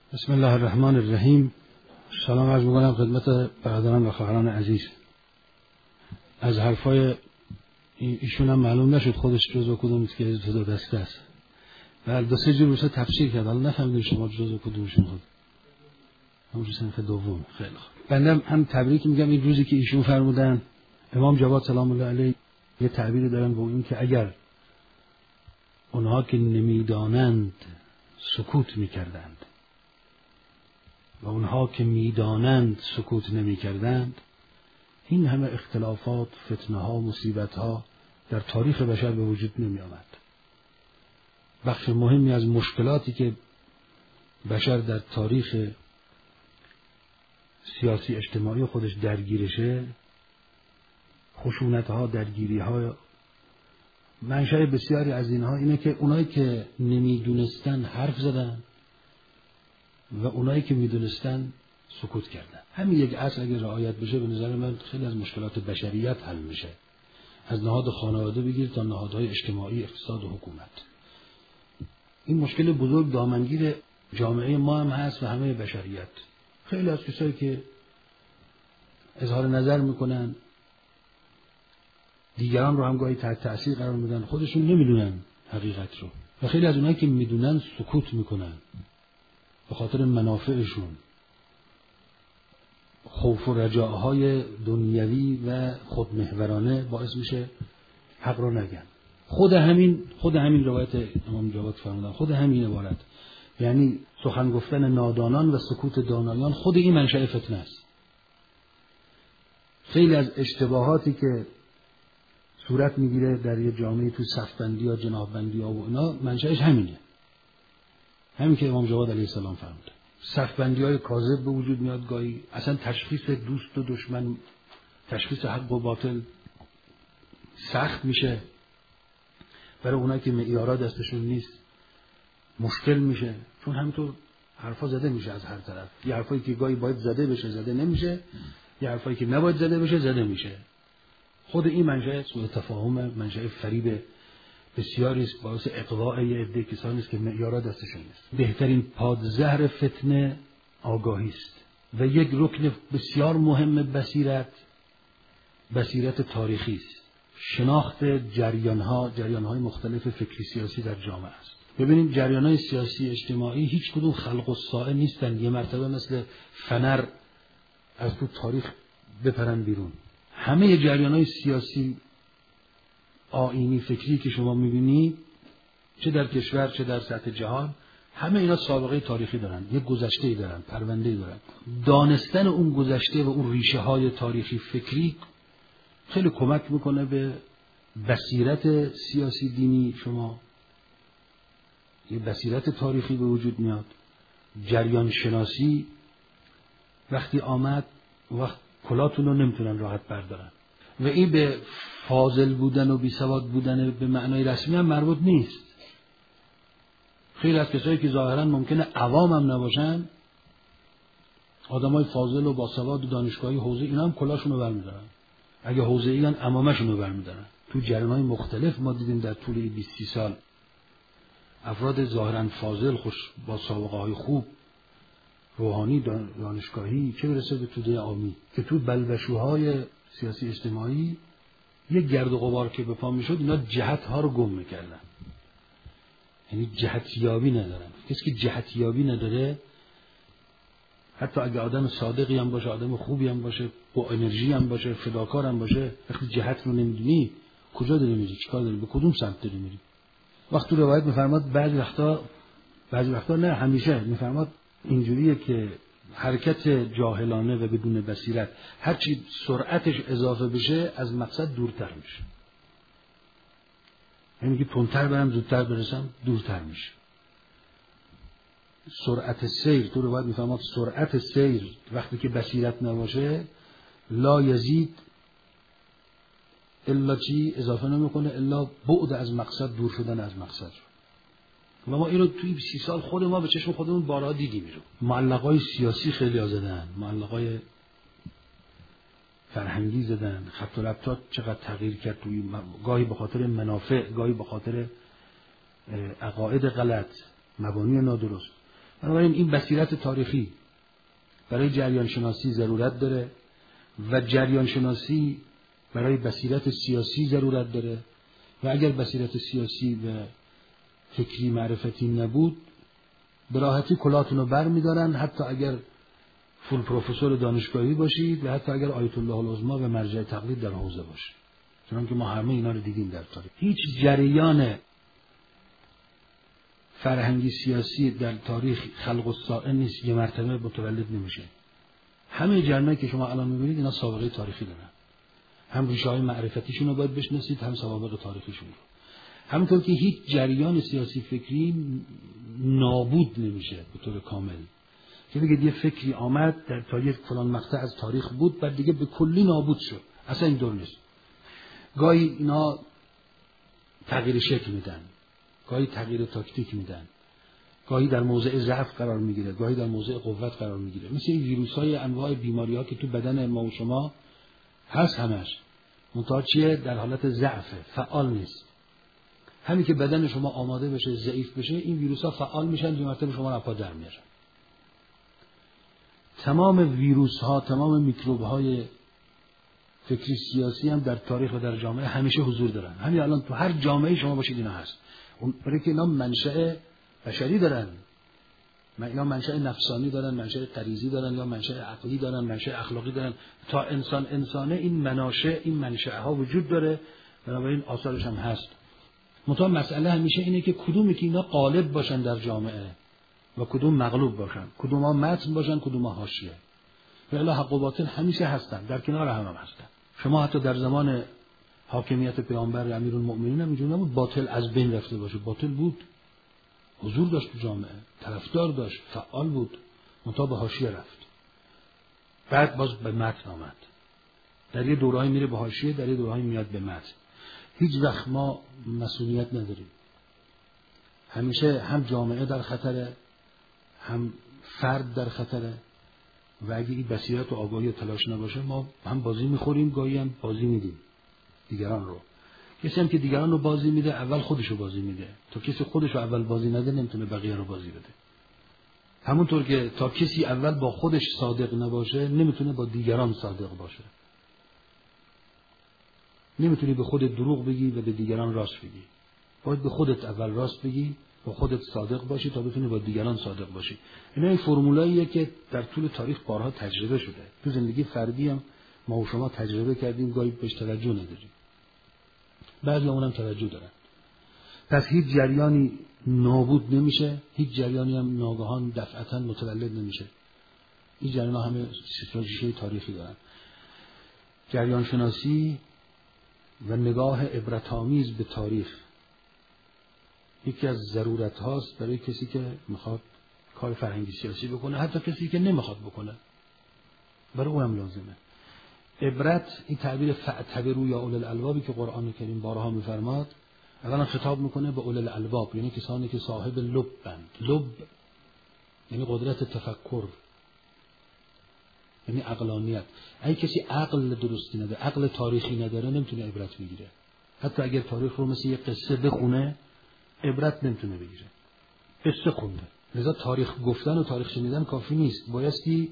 بسم الله الرحمن الرحیم. سلام عرض می‌کنم خدمت برادران و خواهران عزیز. از حرفای ایشون هم معلوم نشد خودش جزو کدوم که جزو دسته است. و دو سه جور روسا تفسیر کرد، ولی نفهمیدم شما جزو کدومشون خود. همون صنف دوم. خیلی خوب. بنده هم تبریک میگم این روزی که ایشون فرمودن. امام جواد سلام الله علیه یه تعبیری دارن با این که اگر اونها که نمیدانند سکوت میکردند و اونها که میدانند سکوت نمیکردند، این همه اختلافات، فتنه ها، مصیبت ها در تاریخ بشر به وجود نمی آمد. بخش مهمی از مشکلاتی که بشر در تاریخ سیاسی اجتماعی خودش درگیرشه، خشونت ها، درگیری ها، منشأ بسیاری از اینها اینه که اونایی که نمیدونستن حرف زدن و اونایی که میدونستن سکوت کردن. همین یک اصل اگه رعایت بشه به نظر من خیلی از مشکلات بشریت حل میشه. از نهاد خانواده بگیر تا نهادهای اجتماعی، اقتصاد و حکومت. این مشکل بزرگ دامنگیر جامعه ما هم هست و همه بشریت. خیلی از کسایی که اظهار نظر میکنن دیگران رو هم گاهی تحت تأثیر قرار میدن، خودشون نمیدونن حقیقت رو. و خیلی از اونایی که میدونن سکوت میکنن به خاطر منافعشون، خوف و رجاهای دنیوی و خودمحورانه باعث میشه حق رو نگن. خود همین روایت امام جواد فرمودن، خود همین عبارت، یعنی سخن گفتن نادانان و سکوت دانایان، خود این منشأ فتنه است. خیلی از اشتباهاتی که صورت میگیره در یه جامعه تو صفبندی یا جناحبندی ها و اینا، منشأش همینه. همین که امام جواد علیه السلام فرمود. صفبندی های کاذب به وجود میاد گاهی، اصلا تشخیص دوست و دشمن، تشخیص حق و باطل سخت میشه برای اونایی که معیارها دستشون نیست، مشکل میشه، چون همینطور حرفا زده میشه از هر طرف. یه حرفایی که گاهی باید زده بشه زده نمیشه، یه حرفایی که نباید زده بشه زده میشه. خود این منشأ سوء تفاهم، منشأ فریب بسیاری است، باعث اغواء یه عده کسانی است که معیارها دستشون نیست. بهترین پادزهر فتنه آگاهی است و یک رکن بسیار مهم بصیرت تاریخی است. شناخت جریان‌های مختلف فکری سیاسی در جامعه است. ببینید جریان‌های سیاسی اجتماعی هیچ کدوم خلق الساعه نیستن یه مرتبه مثل فنر از تو تاریخ بپرن بیرون. همه جریان‌های سیاسی آیینی فکری که شما می‌بینید، چه در کشور چه در سطح جهان، همه اینا سابقه تاریخی دارن، یک گذشته‌ای دارن، پرونده‌ای دارن. دانستن اون گذشته و اون ریشه‌های تاریخی فکری خیلی کمک میکنه به بصیرت سیاسی دینی شما. یه بصیرت تاریخی به وجود میاد. جریان شناسی وقتی آمد، وقت کلاتون رو نمیتونن راحت بردارن. و این به فاضل بودن و بیسواد بودن به معنای رسمی هم مربوط نیست. خیلی از کسایی که ظاهرا ممکنه عوام هم نباشن، آدمای فاضل و باسواد و دانشگاهی حوزه، اینا هم کلاشون رو برمیدارن. اگه حوزه ایان عمامشون رو برمیدارن. تو جریان‌های مختلف ما دیدیم در طول 20 سال افراد ظاهرا فاضل، خوش با سابقه‌های خوب، روحانی، دانشگاهی، چه برسه به توده عامی، که تو بلبشوهای سیاسی اجتماعی یک گرد و غبار که به پا میشد، اینا جهت‌ها رو گم میکردن. یعنی جهتیابی ندارن. کسی که جهتیابی نداره، حتی اگه آدم صادقی هم باشه، آدم خوبی هم باشه، با انرژی هم باشه، فداکار هم باشه، وقتی جهت رو نمیدونی کجا داری میری، چیکار داری، به کدوم سمت داری میری. وقتی روایت میفرماد بعضی وقتا نه همیشه میفرماد اینجوریه که حرکت جاهلانه و بدون بصیرت هرچی سرعتش اضافه بشه از مقصد دورتر میشه. یعنی که تندتر برم زودتر برسم دورتر میشه. سرعت سیر، تو روایت میفرماد سرعت سیر وقتی که بصیرت نباشه لا یزید الا چی، اضافه نمیکنه الا بعد از مقصد، دور شدن از مقصد. و ما اینو توی 30 سال خود ما به چشم خودمون بارها دیدیم. معلقای سیاسی خیلی ها زدن، معلقای فرهنگی زدن، خط و ربطات چقدر تغییر کرد توی، گاهی به خاطر منافع، گاهی به خاطر عقاید غلط، مبانی نادرست. بنابراین این بصیرت تاریخی برای جریان شناسی ضرورت داره و جریان شناسی برای بصیرت سیاسی ضرورت داره و اگر بصیرت سیاسی و فکری معرفتی نبود به راحتی کلاتون رو بر می‌دارن، حتی اگر فول پروفسور دانشگاهی باشید و حتی اگر آیت الله العظمی و مرجع تقلید در حوزه باشید، چون که ما همه اینا رو دیدیم در تاریخ. هیچ جریان فرهنگی سیاسی در تاریخ خلق الساعه نیست یه مرتبه متولد نمیشه. همه جریانایی که شما الان می‌بینید اینا سابقه تاریخی دارن. هم ریشه‌های معرفتیشون رو باید بشناسید، هم سوابق تاریخیشون رو. همونطور که هیچ جریان سیاسی فکری نابود نمیشه به طور کامل. که بگید یه فکری آمد در تاریخ فلان مقطع از تاریخ بود بعد دیگه به کلی نابود شد. اصلا این دور نیست. گاهی اینا تغییر شکل میدن، گاهی تغییر تاکتیک میدن، گاهی در موضع ضعف قرار میگیره، گاهی در موضع قوت قرار میگیره. مثل این ویروس‌های انواع بیماری‌ها که تو بدن ما و شما هست همش. منتها چیه؟ در حالت ضعفه، فعال نیست. همین که بدن شما آماده بشه، ضعیف بشه، این ویروس‌ها فعال میشن، یه مرتبه شما رو پا در میارن. تمام ویروس‌ها، تمام میکروب‌های فکری سیاسی هم در تاریخ و در جامعه همیشه حضور دارن. همین الان تو هر جامعه شما باشید اینا هست. برای که اینا منشأ بشری دارن. اینا منشأ نفسانی دارن، منشأ غریزی دارن، یا منشأ عقلی دارن، منشأ اخلاقی دارن. تا انسانه این مناشأ، این منشأها وجود داره، بنابراین آثارش هم هست. منتها مسئله همیشه اینه که کدومی که اینا غالب باشن در جامعه و کدوم مغلوب باشن، کدوم ها متن باشن، کدوم ها حاشیه. و الا حق و باطل همیشه هستن، در کنار هم هستن. شما حتی در زمان حاکمیت پیامبر امیرالمؤمنین هم اینجوری نبود باطل از بین رفته باشه. باطل بود، حضور داشت تو جامعه، طرفدار داشت، فعال بود، منتها به حاشیه رفت. بعد باز به متن آمد. در یه دوره‌ای میره به حاشیه، در یه دوره‌ای میاد به متن. هیچ وقت ما مسئولیت نداریم. همیشه هم جامعه در خطره، هم فرد در خطره و اگه این بصیرت و آگاهی و تلاش نباشه ما هم بازی میخوریم، گاهی هم بازی میدیم دیگران رو. کسی هم که دیگران رو بازی میده اول خودش رو بازی میده. تا کسی خودش رو اول بازی نده نمیتونه بقیه رو بازی بده. همونطور که تا کسی اول با خودش صادق نباشه نمیتونه با دیگران صادق باشه. نمیتونی به خودت دروغ بگی و به دیگران راست بگی. باید به خودت اول راست بگی، با خودت صادق باشی تا بتونی با دیگران صادق باشی. اینا این فرمولاییه که در طول تاریخ بارها تجربه شده. تو زندگی فردی هم ما و شما تجربه کردیم، گاهی بهش توجه نداریم. بعضی اونم توجه دارن. پس هیچ جریانی نابود نمیشه، هیچ جریانی هم ناگهان دفعتاً متولد نمیشه. این جریان‌ها همه ریشه تاریخی دارن. جریان شناسی و نگاه عبرت‌آمیز به تاریخ یکی از ضرورت هاست برای کسی که میخواد کار فرهنگی سیاسی بکنه، حتی کسی که نمیخواد بکنه، برای اونم لازمه. عبرت، این تعبیر فاعتبروا یا اولي الالبابی که قرآن کریم بارها میفرماد، اولا خطاب میکنه به اولي الالباب، یعنی کسانی که صاحب لبند. لب یعنی قدرت تفکر، یعنی عقلانیت. اگه کسی عقل درستی نداره، عقل تاریخی نداره، نمیتونه عبرت بگیره. حتی اگر تاریخ رو مثل یه قصه بخونه عبرت نمیتونه بگیره. قصه خونده. لذا تاریخ گفتن و تاریخ شنیدن کافی نیست، بایستی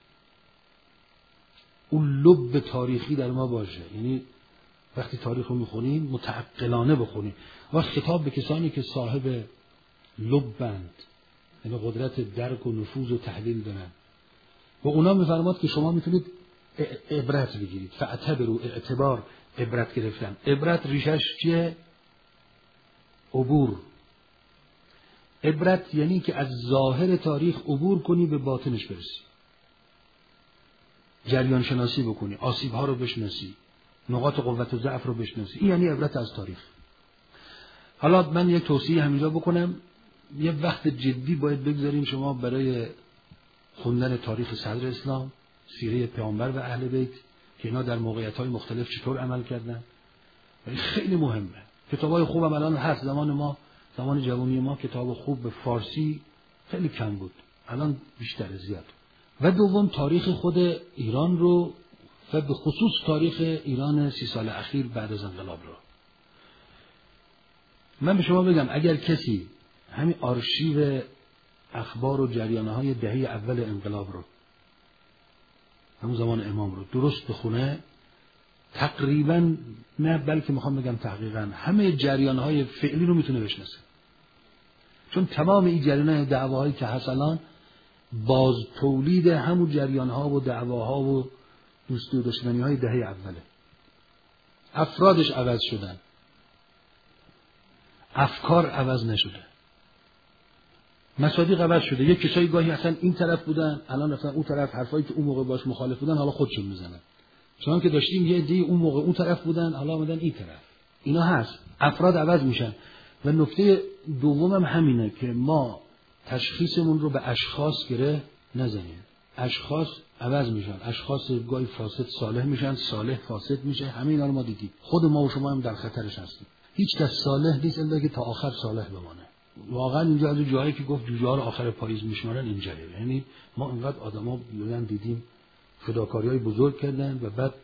اون لب تاریخی در ما باشه. یعنی وقتی تاریخ رو میخونیم متعقلانه بخونیم. و خطاب به کسانی که صاحب لبند، یعنی قدرت درک و نفوذ و تحلیل دارن. و اونا میفرماد که شما میتونید عبرت بگیرید. فاعتبروا، اعتبار، عبرت گرفتن. عبرت ریشش چیه؟ عبور. عبرت یعنی که از ظاهر تاریخ عبور کنی به باطنش برسی. جریان شناسی بکنی، آسیب‌ها رو بشناسی، نقاط قوت و ضعف رو بشناسی. این یعنی عبرت از تاریخ. حالا من یک توصیه همینجا بکنم. یه وقت جدی باید بگذارین شما برای خوندن تاریخ صدر اسلام، سیره پیامبر و اهل بیت که اینا در موقعیت‌های مختلف چطور عمل کردن. این خیلی مهمه. کتابای خوبم الان هست. زمان جوانی ما کتاب خوب به فارسی خیلی کم بود. الان بیشتر، زیاد. و دوم تاریخ خود ایران رو و به خصوص تاریخ ایران 30 سال اخیر بعد از انقلاب رو. من به شما بگم اگر کسی همین آرشیو اخبار و جریانهای دهه اول انقلاب رو، همون زمان امام رو درست بخونه، تقریبا نه بلکه میخوام بگم تحقیقا همه جریانهای فعلی رو میتونه بشناسه، چون تمام این جریانهای دعواهایی که هست الان باز تولید همون جریانها و دعواها و دوستی و دشمنیهای دهه اوله. افرادش عوض شدن، افکار عوض نشده، مصادیق عوض شده. یک کسایی گاهی اصلا این طرف بودن، الان رفتن اون طرف، حرفایی که اون موقع باش مخالف بودن حالا خودشون میزنن. چون که داشتیم یه عده اون موقع اون طرف بودن، حالا اومدن این طرف. اینا هست، افراد عوض میشن. و نکته دومم همینه که ما تشخیصمون رو به اشخاص گره نزنیم. اشخاص عوض میشن، اشخاص گاهی فاسد صالح میشن، صالح فاسد میشه. همه اینا رو ما دیدیم، خود ما و شما هم در خطرش هستیم. هیچ کس صالح نیست الا که تا آخر صالح بمانه. واقعا اینجا از جایی که گفت جوجه ها رو آخر پاییز میشمارن اینجاست. یعنی ما اینقدر آدما دیدیم فداکاری‌های بزرگ کردن و بعد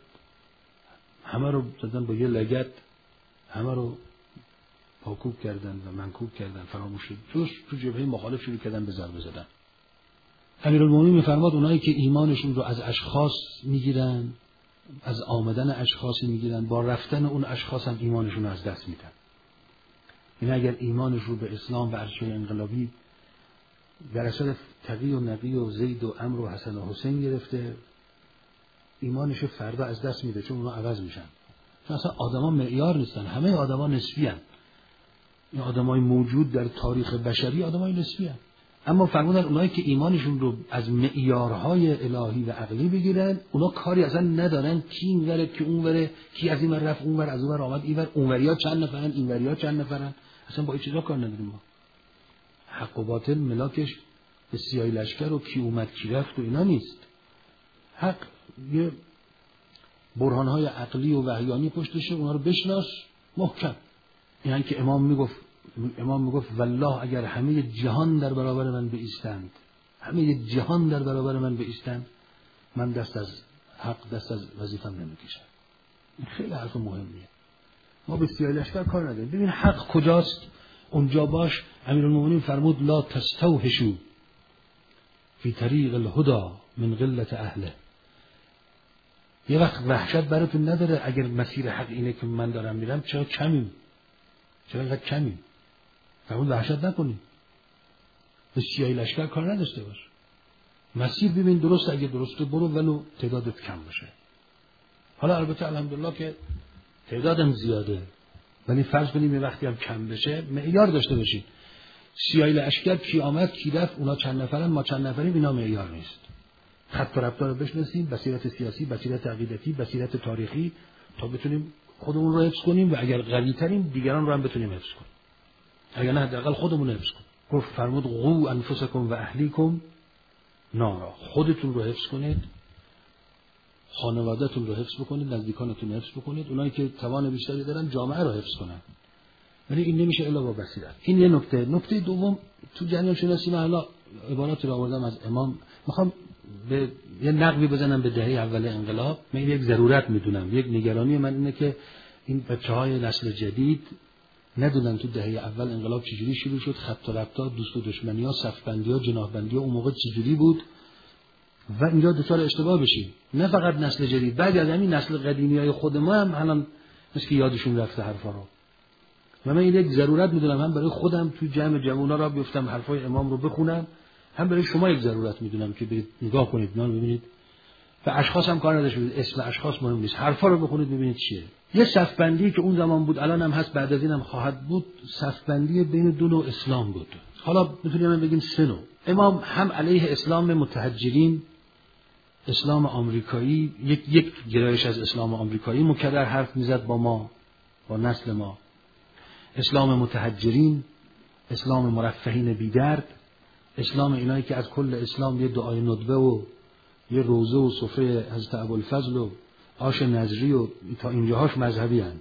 همه رو دادن با یه لگد، همه رو پاکوب کردن و منکوب کردن، فراموش شد. تو جبهه مخالف شروع کردن به ضربه زدن. امیرالمومنین میفرماد اونایی که ایمانشون رو از اشخاص میگیرن، از آمدن اشخاصی میگیرن، با رفتن اون اشخاص هم ایمانشون رو از دست میدن. این اگر ایمانش رو به اسلام و ارشد انقلابی در اثر تقی و نقی و زید و عمرو و حسن و حسین گرفته، ایمانش فردا از دست میده، چون اونا عوض میشن. چون اصلا آدما معیار نیستن، همه آدما نسبی ان. این آدمای موجود در تاریخ بشری آدمای نسبی ان. اما فرمودن اونایی که ایمانشون رو از معیارهای الهی و عقلی بگیرن، اونا کاری اصلا ندارن کی اینوره کی اونوره، کی از این ور رفت اونور، از اونور آمد اینور، اونوریا چند نفرن اینوریا چند نفرن، اصلا با این چیزا کار نداریم ما. حق و باطل ملاکش به سیاهی لشکر و کی اومد کی رفت و اینا نیست. حق یه برهانهای عقلی و وحیانی پشتشه، اونا رو بشناس محکم. این که امام میگفت والله اگر همه جهان در برابر من بایستند، همه جهان در برابر من بایستند، من دست از حق، دست از وظیفم نمیکشم. این خیلی حرف مهمیه. ما به سیاهی لشکر کار نداریم. ببین حق کجاست اونجا باش. امیرالمومنین فرمود لا تستوحشوا فی طریق الهدى من قلة اهله. یه وقت وحشت براتون نداره اگر مسیر حق اینه که من دارم میرم، چرا کمیم؟ چرا اینقدر کمیم؟ فرمود وحشت نکنیم، به سیاهی لشکر کار نداشته باش. مسیر ببین درست، اگه درسته برو ولو تعدادت کم باشه. حالا البته الحمدلله که تعدادم زیاده، ولی فرض کنیم یه وقتی هم کم بشه معیار داشته باشید. سیاهی لشکر کی آمد کی رفت، اونا چند نفرن ما چند نفریم، اینا معیار نیست. خط و رفتار رو بشناسیم، بصیرت سیاسی، بصیرت عقیدتی، بصیرت تاریخی، تا بتونیم خودمون رو حفظ کنیم و اگر قوی تریم دیگران رو هم بتونیم حفظ کنیم. اگر نه حداقل خودمون رو حفظ کنیم. گفت فرمود قو انفسکم و اهلیکم نارا. خودتون رو حفظ کنید، خانواده‌تون رو حفظ بکنید، نزدیکانتون رو حفظ بکنید، اونایی که توان بیشتری دارن جامعه رو حفظ کنن. ولی این نمیشه الا با بصیرت. این یه نکته. نکته دوم، تو جریان شناسی من حالا عبارات رو آوردم از امام، میخوام به یه نقبی بزنم به دهه اول انقلاب. من یک ضرورت میدونم، یک نگرانی من اینه که این بچه‌های نسل جدید ندونن تو دهه اول انقلاب چجوری شروع شد، خط و ربطا، دوست و دشمنی‌ها، صف‌بندی‌ها، جناح‌بندی‌ها اون موقع چجوری بود و اینجا دچار اشتباه بشیم. نه فقط نسل جدید، بعد از همین نسل قدیمی‌های خود ما هم الان مثل که یادشون رفته حرفا رو. و من این یک ضرورت میدونم، هم برای خودم تو جمع جوونا را بیفتم حرفای امام رو بخونم، هم برای شما یک ضرورت میدونم که برید نگاه کنید، اینا رو ببینید. و اشخاص هم کار نداشته باشید، اسم اشخاص مهم نیست، حرفا رو بخونید ببینید چیه. یه صفبندی که اون زمان بود، الان هم هست، بعد از این هم خواهد بود، صفبندی بین دو نوع اسلام بود. حالا میتونیم بگیم سه نوع. امام هم علیه اسلام متهجرین، اسلام آمریکایی، یک گرایش از اسلام آمریکایی مکرر حرف میزد با ما، با نسل ما. اسلام متهجرین، اسلام مرفهین بی‌درد، اسلام اینایی که از کل اسلام یه دعای ندبه و یه روزه و سفره حضرت ابوالفضل و آش نظری و تا اینجاهاش مذهبی هن.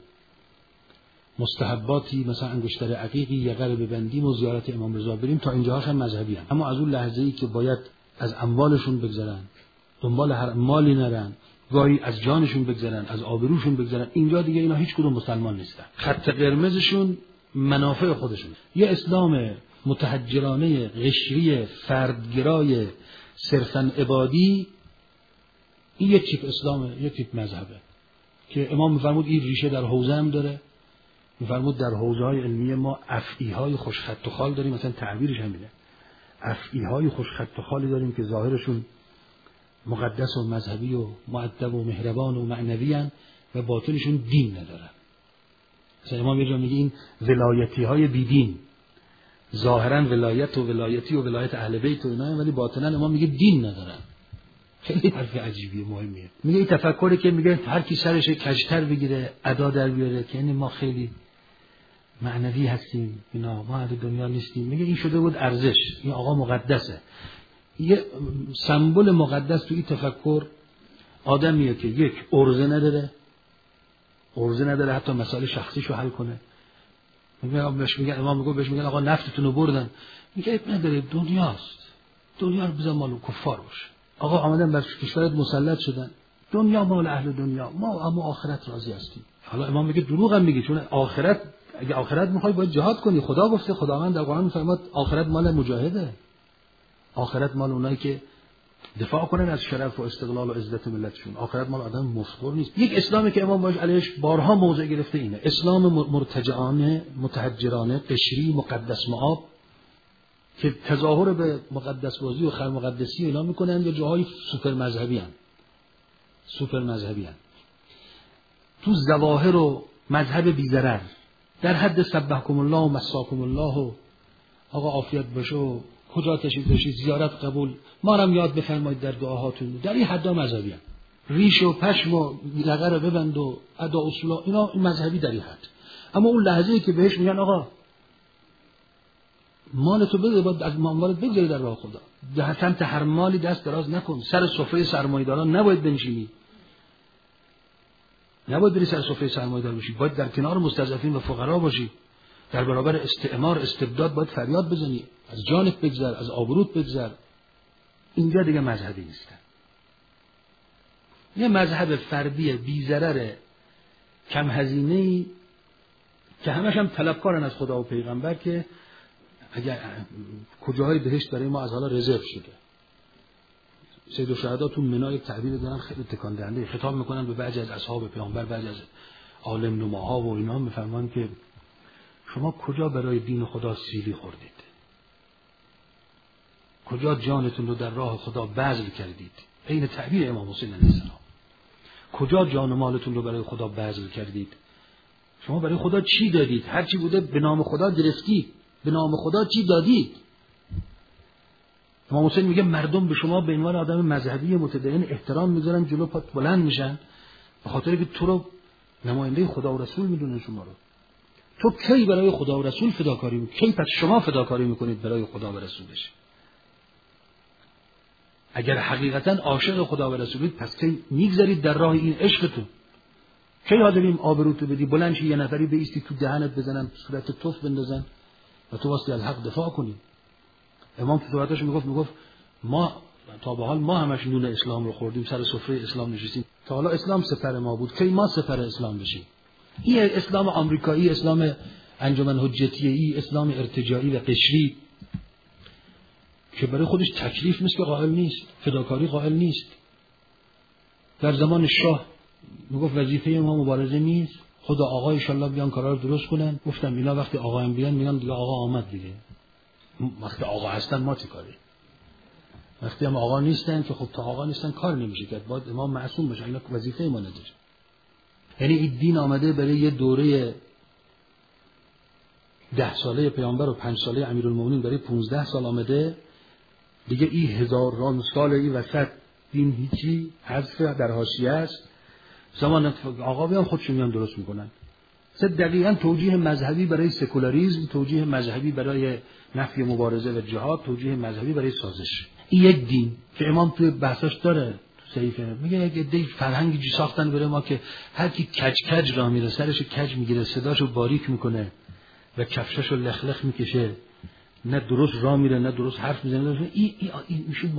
مستحباتی مثلا انگشتر عقیقی، یقه ببندیم و زیارت امام رضا بریم، تا اینجاهاش هم مذهبی هن. اما از اون لحظه‌ای که باید از اموالشون بگذرن، دنبال هر مالی نرن، گاهی از جانشون بگذرن، از آبروشون بگذرن، اینجا دیگه اینا هیچ کدوم مسلمان نیستن. خط قرمزشون منافع خودشون. یه اسلام متحجرانه، قشری، فردگرای، صرفاً عبادی، این یک تیپ اسلامه، یک تیپ مذهبه که امام می‌فرمود این ریشه در حوزه هم داره. می‌فرمود در حوزه‌های علمی ما افعی‌های خوش خط و خال داریم، مثلا تعبیرش همینه. افعی‌های خوش خط و خالی داریم که ظاهرشون مقدس و مذهبی و مؤدب و مهربان و معنوی هستند و باطنشون دین ندارن. مثلا امام یه جا میگه این ولایتی‌های بیدین، ظاهراً ولایت و ولایتی و ولایت اهل بیت و اینا، ولی باطناً امام میگه دین ندارن. خیلی حرف عجیبیه، مهمیه. میگه این تفکری که میگه هر کی سرش کجتر بگیره ادا در بیاره که یعنی ما خیلی معنوی هستیم، اینا ما اهل دنیا نیستیم. میگه این شده بود ارزش، این آقا مقدسه. یه سمبل مقدس تو این تفکر آدمیه که یک عرضه نداره حتی مسائل شخصیشو حل کنه. میگه امام میگه بهش میگن آقا نفتتون رو بردن، میگه عیب نداره، دنیاست، دنیا رو بذار مال کفار باشه. آقا آمدن بر کشورت مسلط شدن، دنیا مال اهل دنیا، ما اما آخرت راضی هستیم. حالا امام میگه دروغ هم میگه، چون آخرت، اگه آخرت میخوای باید جهاد کنی. خدا گفته، خداوند در قرآن میفرماد آخرت مال مجاهده، آخرت مال اونایی که دفاع کنن از شرف و استقلال و عزت ملتشون. آخرت مال آدم مفخر نیست. یک اسلامی که امام باش علیش بارها موضع گرفته اینه، اسلام مرتجعانه، متحجرانه، قشری، مقدس مآب، که تظاهر به مقدس بازی و خرمقدسی اینا میکنن یا جاهای سوپر مذهبی هن. تو ظواهر و مذهب بی‌ضرر در حد سبحکم الله و مساکم الله و آقا عافیت باشه و کجا تشریف داشتید زیارت قبول، ما هم یاد بفرمایید در دعاهاتون، در این حدا مذهبی هن. ریش و پشم و لقه رو ببند و ادا اصولا، اینا این مذهبی در این حد. اما اون لحظه‌ای که بهش میگن آقا مالتو بده، باید از مالت بگذاری در راه خدا، در سمت هر مالی دست دراز نکن، سر سفره سرمایه‌داران نباید بنشینی، نباید بری سر سفره سرمایه‌دار باشی، باید در کنار مستضعفین و فقرا باشی، در برابر استعمار استبداد باید فریاد بزنی، از جانت بگذر، از آبروت بگذر. اینجا دیگه مذهبی نیست، یه مذهب فردی بی ضرر کم هزینه‌ای که همش هم طلبکارن از خدا و پیغمبر، که اگر کجاهای بهشت برای ما از حالا رزرو شده. سید الشهدا تو منای تعبیر دارن خیلی تکان دهنده، خطاب میکنن به بعضی از اصحاب پیامبر، بعضی از عالم نماها و اینا، میفرمان که شما کجا برای دین خدا سیلی خوردید؟ کجا جانتون رو در راه خدا بذل کردید؟ عین تعبیر امام حسین علیه السلام. کجا جان و مالتون رو برای خدا بذل کردید؟ شما برای خدا چی دادید؟ هر چی بوده به نام خدا گرفتید، به نام خدا چی دادید؟ امام حسین میگه مردم به شما به عنوان آدم مذهبی متدین احترام میذارن، جلو پات بلند میشن، به خاطر که تو رو نماینده خدا و رسول میدونن. شما رو تو کی برای خدا و رسول فداکاری میکنید؟ کی پس شما فداکاری میکنید برای خدا و رسولش؟ اگر حقیقتا عاشق خدا و رسولید، پس کی میگذارید در راه این عشقتون؟ کی حاضرین آبروتو بدی، بلند شی یه نفری بیستی تو دهنت بزنن، صورت توف بندازن و تو واسه الحق دفاع کنی؟ امام تو صحبتش میگفت ما تا به حال ما همش نون اسلام رو خوردیم، سر سفره اسلام نشستیم، تا حالا اسلام سپر ما بود، کی ما سپر اسلام بشیم؟ این اسلام آمریکایی، اسلام انجمن حجتیه‌ای، اسلام ارتجاعی و قشری که برای خودش تکلیف مثل قائل نیست، فداکاری قائل نیست. در زمان شاه میگفت وظیفه ما مبارزه نیست، خدا آقا ان شاءالله بیان کارا رو درست کنن. گفتم اینا وقتی آقا هم بیان میگن دیگه آقا آمد دیگه، وقتی آقا هستن ما چه کاری؟ وقتی هم آقا نیستن که خب تا آقا نیستن کار نمیشه کرد، باید امام معصوم باشه، اینا وظیفه ما نداره. یعنی این دین آمده برای یه دوره 10 ساله پیامبر و 5 ساله امیرالمومنین، برای 15 سال آمده دیگه. این هزاران سال این وسط دین هیچی، حذف در حاشیه است. زمان آقا بیان خودشون میان درست میکنن. دقیقاً توجیه مذهبی برای سکولاریسم، توجیه مذهبی برای نفی مبارزه و جهاد، توجیه مذهبی برای سازش. این یک دین که امام توی بحثش داره، تو صحیفه میگه یک عده فرهنگی ساختن برای ما که هر کی کج راه میره، سرش کج میگیره، صداشو باریک میکنه و کفشاشو لخلخ میکشه، نه درست راه میره نه درست حرف میزنه. این میشون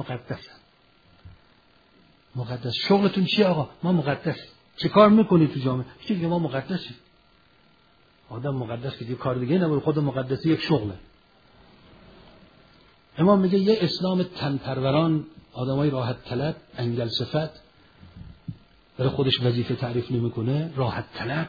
مقدس. شغلتون چیه آقا؟ ما مقدس. چه کار میکنید تو جامعه؟ چی دیگه ما مقدسی. آدم مقدس که دیگه کار دیگه نبود، خود مقدسی یک شغله. امام میگه یه اسلام تنپروران، آدمای راحت طلب، انگل صفت، برای خودش وظیفه تعریف نمیکنه، راحت طلب،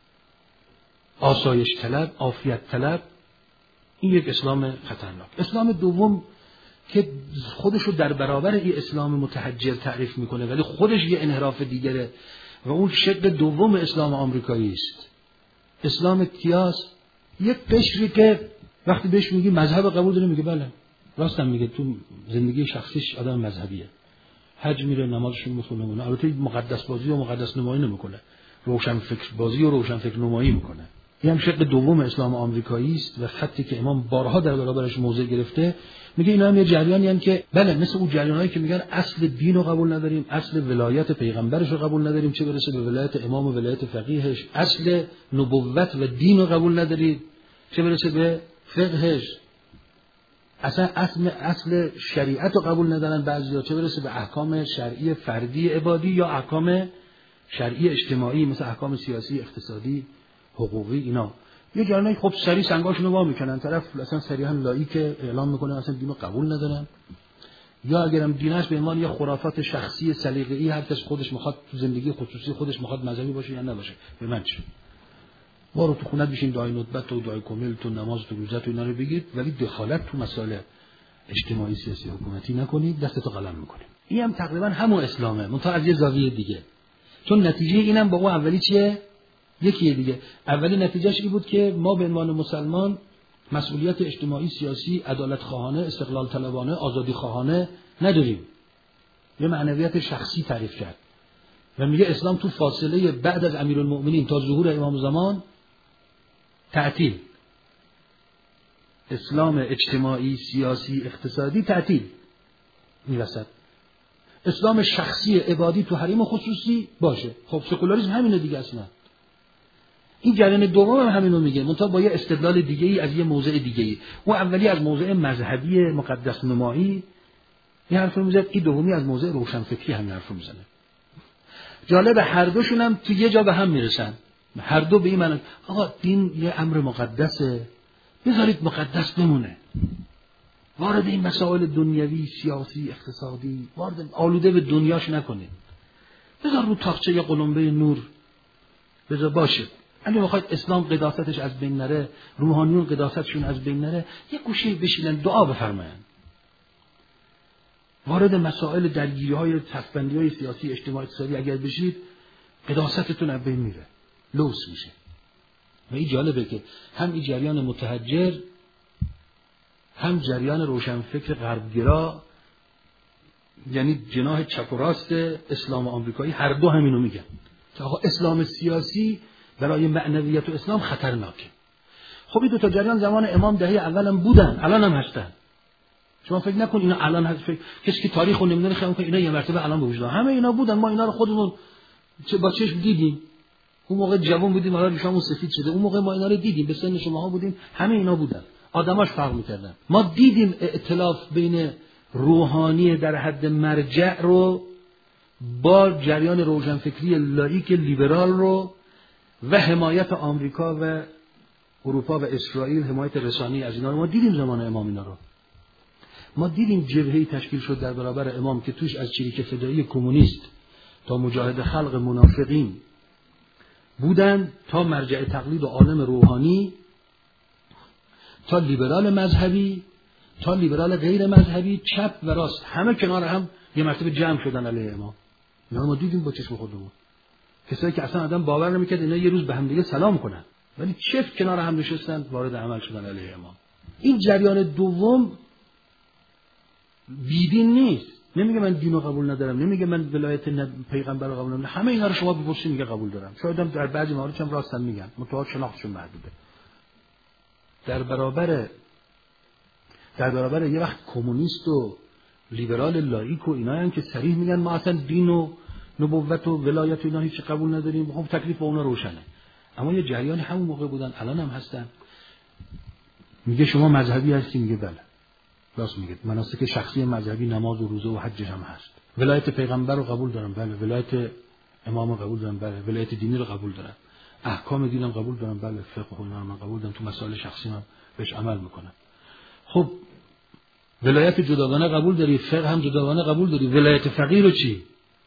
آسایش طلب، عافیت طلب، این یک اسلام خطرناک. اسلام دوم که خودشو در برابر این اسلام متحجر تعریف میکنه ولی خودش یه انحراف دیگره و اون شکل دوم اسلام آمریکایی است. اسلام کیاس، یک قشری که وقتی بهش میگی مذهب قبول داره میگه بله، راستم میگه، تو زندگی شخصیش آدم مذهبیه، حج میره، نمازش میخونه، البته مقدس بازی و مقدس نمایی نمیکنه، روشن فکر بازی و روشن فکر نمایی میکنه. این هم شکل دوم اسلام آمریکایی است و خطی که امام بارها در برابرش موضع گرفته. میگه اینا هم یه جریانی هستند که بله، مثل اون جریانایی که میگن اصل دین رو قبول نداریم، اصل ولایت پیغمبرش رو قبول نداریم، چه برسه به ولایت امام و ولایت فقیهش، اصل نبوت و دین رو قبول ندارید، چه برسه به فقهش، اصلا اصل شریعت رو قبول ندارن بعضیا، چه برسه به احکام شرعی فردی عبادی یا احکام شرعی اجتماعی مثل احکام سیاسی، اقتصادی، حقوقی. اینا یه جریانی خب سری سنگاشونو وا میکنن، طرف اصلا صریحا لایک اعلام میکنه اصلا دینو قبول ندارن، یا اگرم دینش به عنوان یه خرافات شخصی سلیقه‌ای، هر کس خودش میخواد تو زندگی خصوصی خودش میخواد مذهبی باشه یا نباشه، به من چه، ما رو تو خونت بشین دعای ندبت و دعای کامل تو نماز تو روزت و اینا رو بگید ولی دخالت تو مسائل اجتماعی سیاسی حکومتی نکنید، دستتو قلم میکنید. این هم تقریبا همون اسلامه، منتها از یه زاویه دیگه، چون نتیجه اینم با اون اولی چیه؟ یکیه دیگه. اولی نتیجهش این بود که ما به عنوان مسلمان مسئولیت اجتماعی سیاسی عدالت خواهانه، استقلال طلبانه، آزادی خواهانه نداریم، یه معنویت شخصی تعریف کرد و میگه اسلام تو فاصله بعد از امیرالمؤمنین تا ظهور امام زمان تعطیل، اسلام اجتماعی سیاسی اقتصادی تعطیل میرسد، اسلام شخصی عبادی تو حریم خصوصی باشه. خب سکولاریسم همینه دیگه. اصلا این جریان دوم هم همینو میگه، منتها با یه استدلال دیگه ای از یه موضع دیگه ای. اون اولی از موضع مذهبی مقدس نمایی این حرفو میزنه، این دومی از موضع روشنفکری همین حرفو میزنه. جالب، هر دوشون هم تو یه جا به هم میرسن، هر دو به این معنی آقا دین یه امر مقدسه، بذارید مقدس بمونه، وارد این مسائل دنیوی سیاسی اقتصادی وارد آلوده به دنیاش نکنید، بذار رو تاقچه قلمبه نور بذار باشه. اگه بخواید اسلام قداستش از بین نره، روحانیون قداستشون از بین نره، یه گوشه بشینن دعا بفرماین. وارد مسائل درگیری‌های تصفیه‌های سیاسی اجتماعی اقتصادی اگر بشید، قداستتون از بین میره، لوث میشه. و این جالبه که هم این جریان متحجر هم جریان روشنفکر غربگرا، یعنی جناح چپ و راست اسلام آمریکایی، هر دو همینو میگن که آقا اسلام سیاسی برای معنویت و اسلام خطرناکه. خب این دو تا جریان زمان امام دهه اولم بودن، الان هم هستن. شما فکر نکن اینا الان هست، کسی که تاریخ رو نمیدونه خیلی میگه اینا یه مرتبه الان به وجود اومدن. همه اینا بودن، ما اینا رو خودمون با چشم دیدیم. اون موقع جوان بودیم، حالا ریشامون سفید شده، اون موقع ما اینا رو دیدیم، به سن شماها بودیم، همه اینا بودن. آدماش فرق می‌کردن. ما دیدیم ائتلاف بین روحانی در حد مرجع رو با جریان روشنفکری لاییک لیبرال رو و حمایت آمریکا و اروپا و اسرائیل، حمایت رسانه‌ای از اینا رو ما دیدیم زمان امام. اینا رو ما دیدیم. جبهه‌ای تشکیل شد در برابر امام که توش از چریک فدایی کمونیست تا مجاهد خلق منافقین بودن، تا مرجع تقلید و عالم روحانی، تا لیبرال مذهبی، تا لیبرال غیر مذهبی، چپ و راست، همه کنار هم یه مرتبه جمع شدن علیه امام. اینا ما دیدیم با چشم خودمون. کسایی که اصلا آدم باور نمی‌کرد اینا یه روز به هم دیگه سلام کنن، ولی چفت کنار هم نشستن وارد عمل شدن علیه امام. این جریان دوم بیدین نیست، نمیگه من دینو قبول ندارم، نمیگه من ولایت پیغمبر رو قبول ندارم، همه اینا رو شما بپرسید میگه قبول دارم. شاید هم در بعضی موارد هم راستن میگن، متأ شناختشون محدوده. در برابر یه وقت کمونیست و لیبرال لاییک و اینا هم که صریح میگن ما اصلا دین و نبوت و ولایت و اینا هیچ قبول نداریم، خب تکلیف با اونا روشنه. اما یه جریان همون موقع بودن، الان هم هستن. میگه شما مذهبی هستی؟ میگه بله. راست میگه. مناسک شخصی مذهبی نماز و روزه و حج هم هست. ولایت پیغمبر رو قبول دارم، بله. ولایت امام رو قبول دارم، بله. ولایت دینی رو قبول دارم، احکام دینم قبول دارم، بله. فقه و اینا رو قبول دارم، تو مسائل شخصی هم بهش عمل میکنم. خب ولایت جداگانه قبول داری، فقه هم جداگانه قبول داری، ولایت فقیه رو چی؟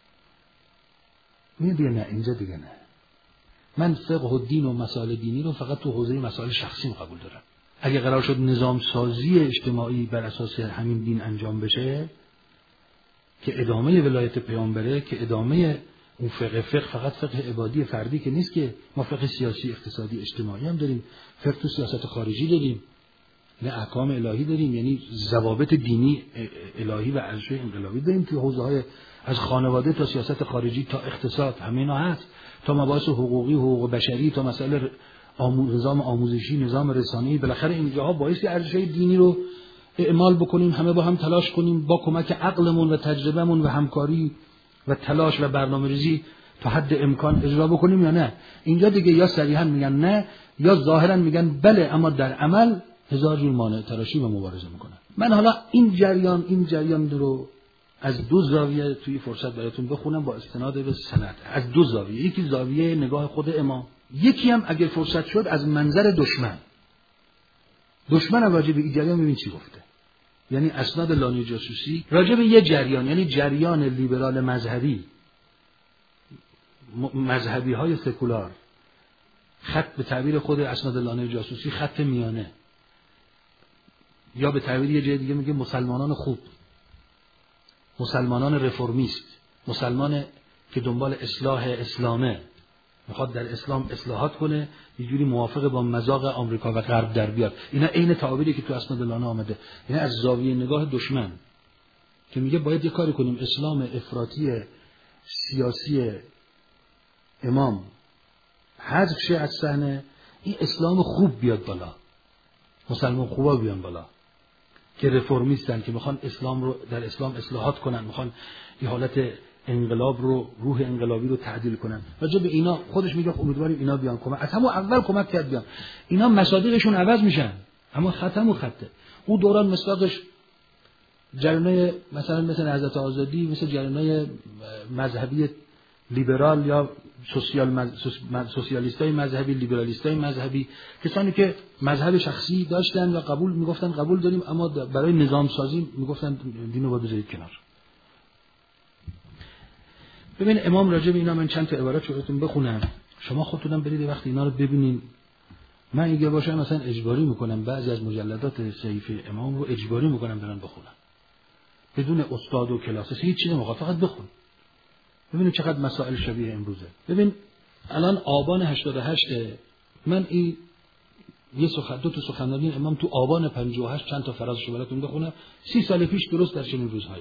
میگه نه اینجا دیگه نه. من فقه و دین و مسائل دینی رو فقط تو حوزه مسائل شخصی قبول دارم. اگه قرار شد نظام سازی اجتماعی بر اساس همین دین انجام بشه که ادامه ولایت پیامبره، که ادامه اون فقه فقط فقه عبادی فردی که نیست، که ما فقه سیاسی اقتصادی اجتماعی هم داریم، فقه تو سیاست خارجی داریم، نه احکام الهی داریم، یعنی ضوابط دینی الهی و ارزش‌های انقلابی داریم که حوزه‌های از خانواده تا سیاست خارجی تا اقتصاد همه اینا هست، تا مباحث حقوقی، حقوق بشری، تا مسائل نظام آموزشی، نظام رسانه‌ای. بالاخره اینجاها باعث ارزش‌های دینی رو اعمال بکنیم، همه با هم تلاش کنیم، با کمک عقلمون و تجربهمون و همکاری و تلاش و برنامه‌ریزی تا حد امکان اجرا بکنیم یا نه. اینجا دیگه یا صریحا میگن نه، یا ظاهرا میگن بله، اما در عمل هزار جور مانع تراشی و مبارزه میکنن. من حالا این جریان رو از دو زاویه توی فرصت براتون بخونم با استناد به سند. از دو زاویه، یکی زاویه نگاه خود امام، یکی هم اگر فرصت شد از منظر دشمن هم راجع به این جریان ببین چی گفته. یعنی اسناد لانه جاسوسی راجع به یه جریان، یعنی جریان لیبرال مذهبی های سکولار، خط به تعبیر خود اسناد لانه جاسوسی خط میانه، یا به تعبیر یه جای دیگه میگه مسلمانان خوب، مسلمانان رفرمیست، مسلمان که دنبال اصلاح اسلامه، میخواد در اسلام اصلاحات کنه، یه جوری موافق با مذاق آمریکا و غرب در بیاد. اینا عین تعابیری که تو اسناد لانه آمده. یعنی از زاویه نگاه دشمن که میگه باید یه کاری کنیم اسلام افراطی سیاسی امام حذف شه از صحنه، این اسلام خوب بیاد بالا، مسلمان خوبا بیان بالا که رفرمیستن، که میخوان اسلام رو در اسلام اصلاحات کنن، میخوان این حالت انقلاب رو، روح انقلابی رو تعدیل کنن. راجع به اینا خودش میگه امیدواریم اینا بیان کمک، از همون اول کمک کرد بیان. اینا مصادیقشون عوض میشن، اما خطم و خطه. اون دوران مصداقش جریانای مثلا حضرت آزادی، مثل جریانای مذهبی لیبرال یا سوسیالیستای مذهبی، لیبرالیستای مذهبی، کسانی که مذهب شخصی داشتن و میگفتن قبول داریم، اما برای نظام سازی میگفتن دین رو باید بذارید کنار. ببین امام راجع به اینا من چند تا عبارت براتون بخونم، شما خودتون برید وقتی اینا رو ببینین. من اگه باشم مثلا اجباری میکنم بعضی از مجلدات صحیفه امام رو اجباری میکنم برن بخونن، بدون استاد و کلاس، هیچ چیزی نمیخواد، فقط بخون. ببینید چقدر مسائل شبیه امروزه. ببین الان آبان 88 من این دو تا سخنرانی امام تو آبان 58 چند تا فرازشو براتون بخونم، 30 سال پیش درست در چنین روزهایی.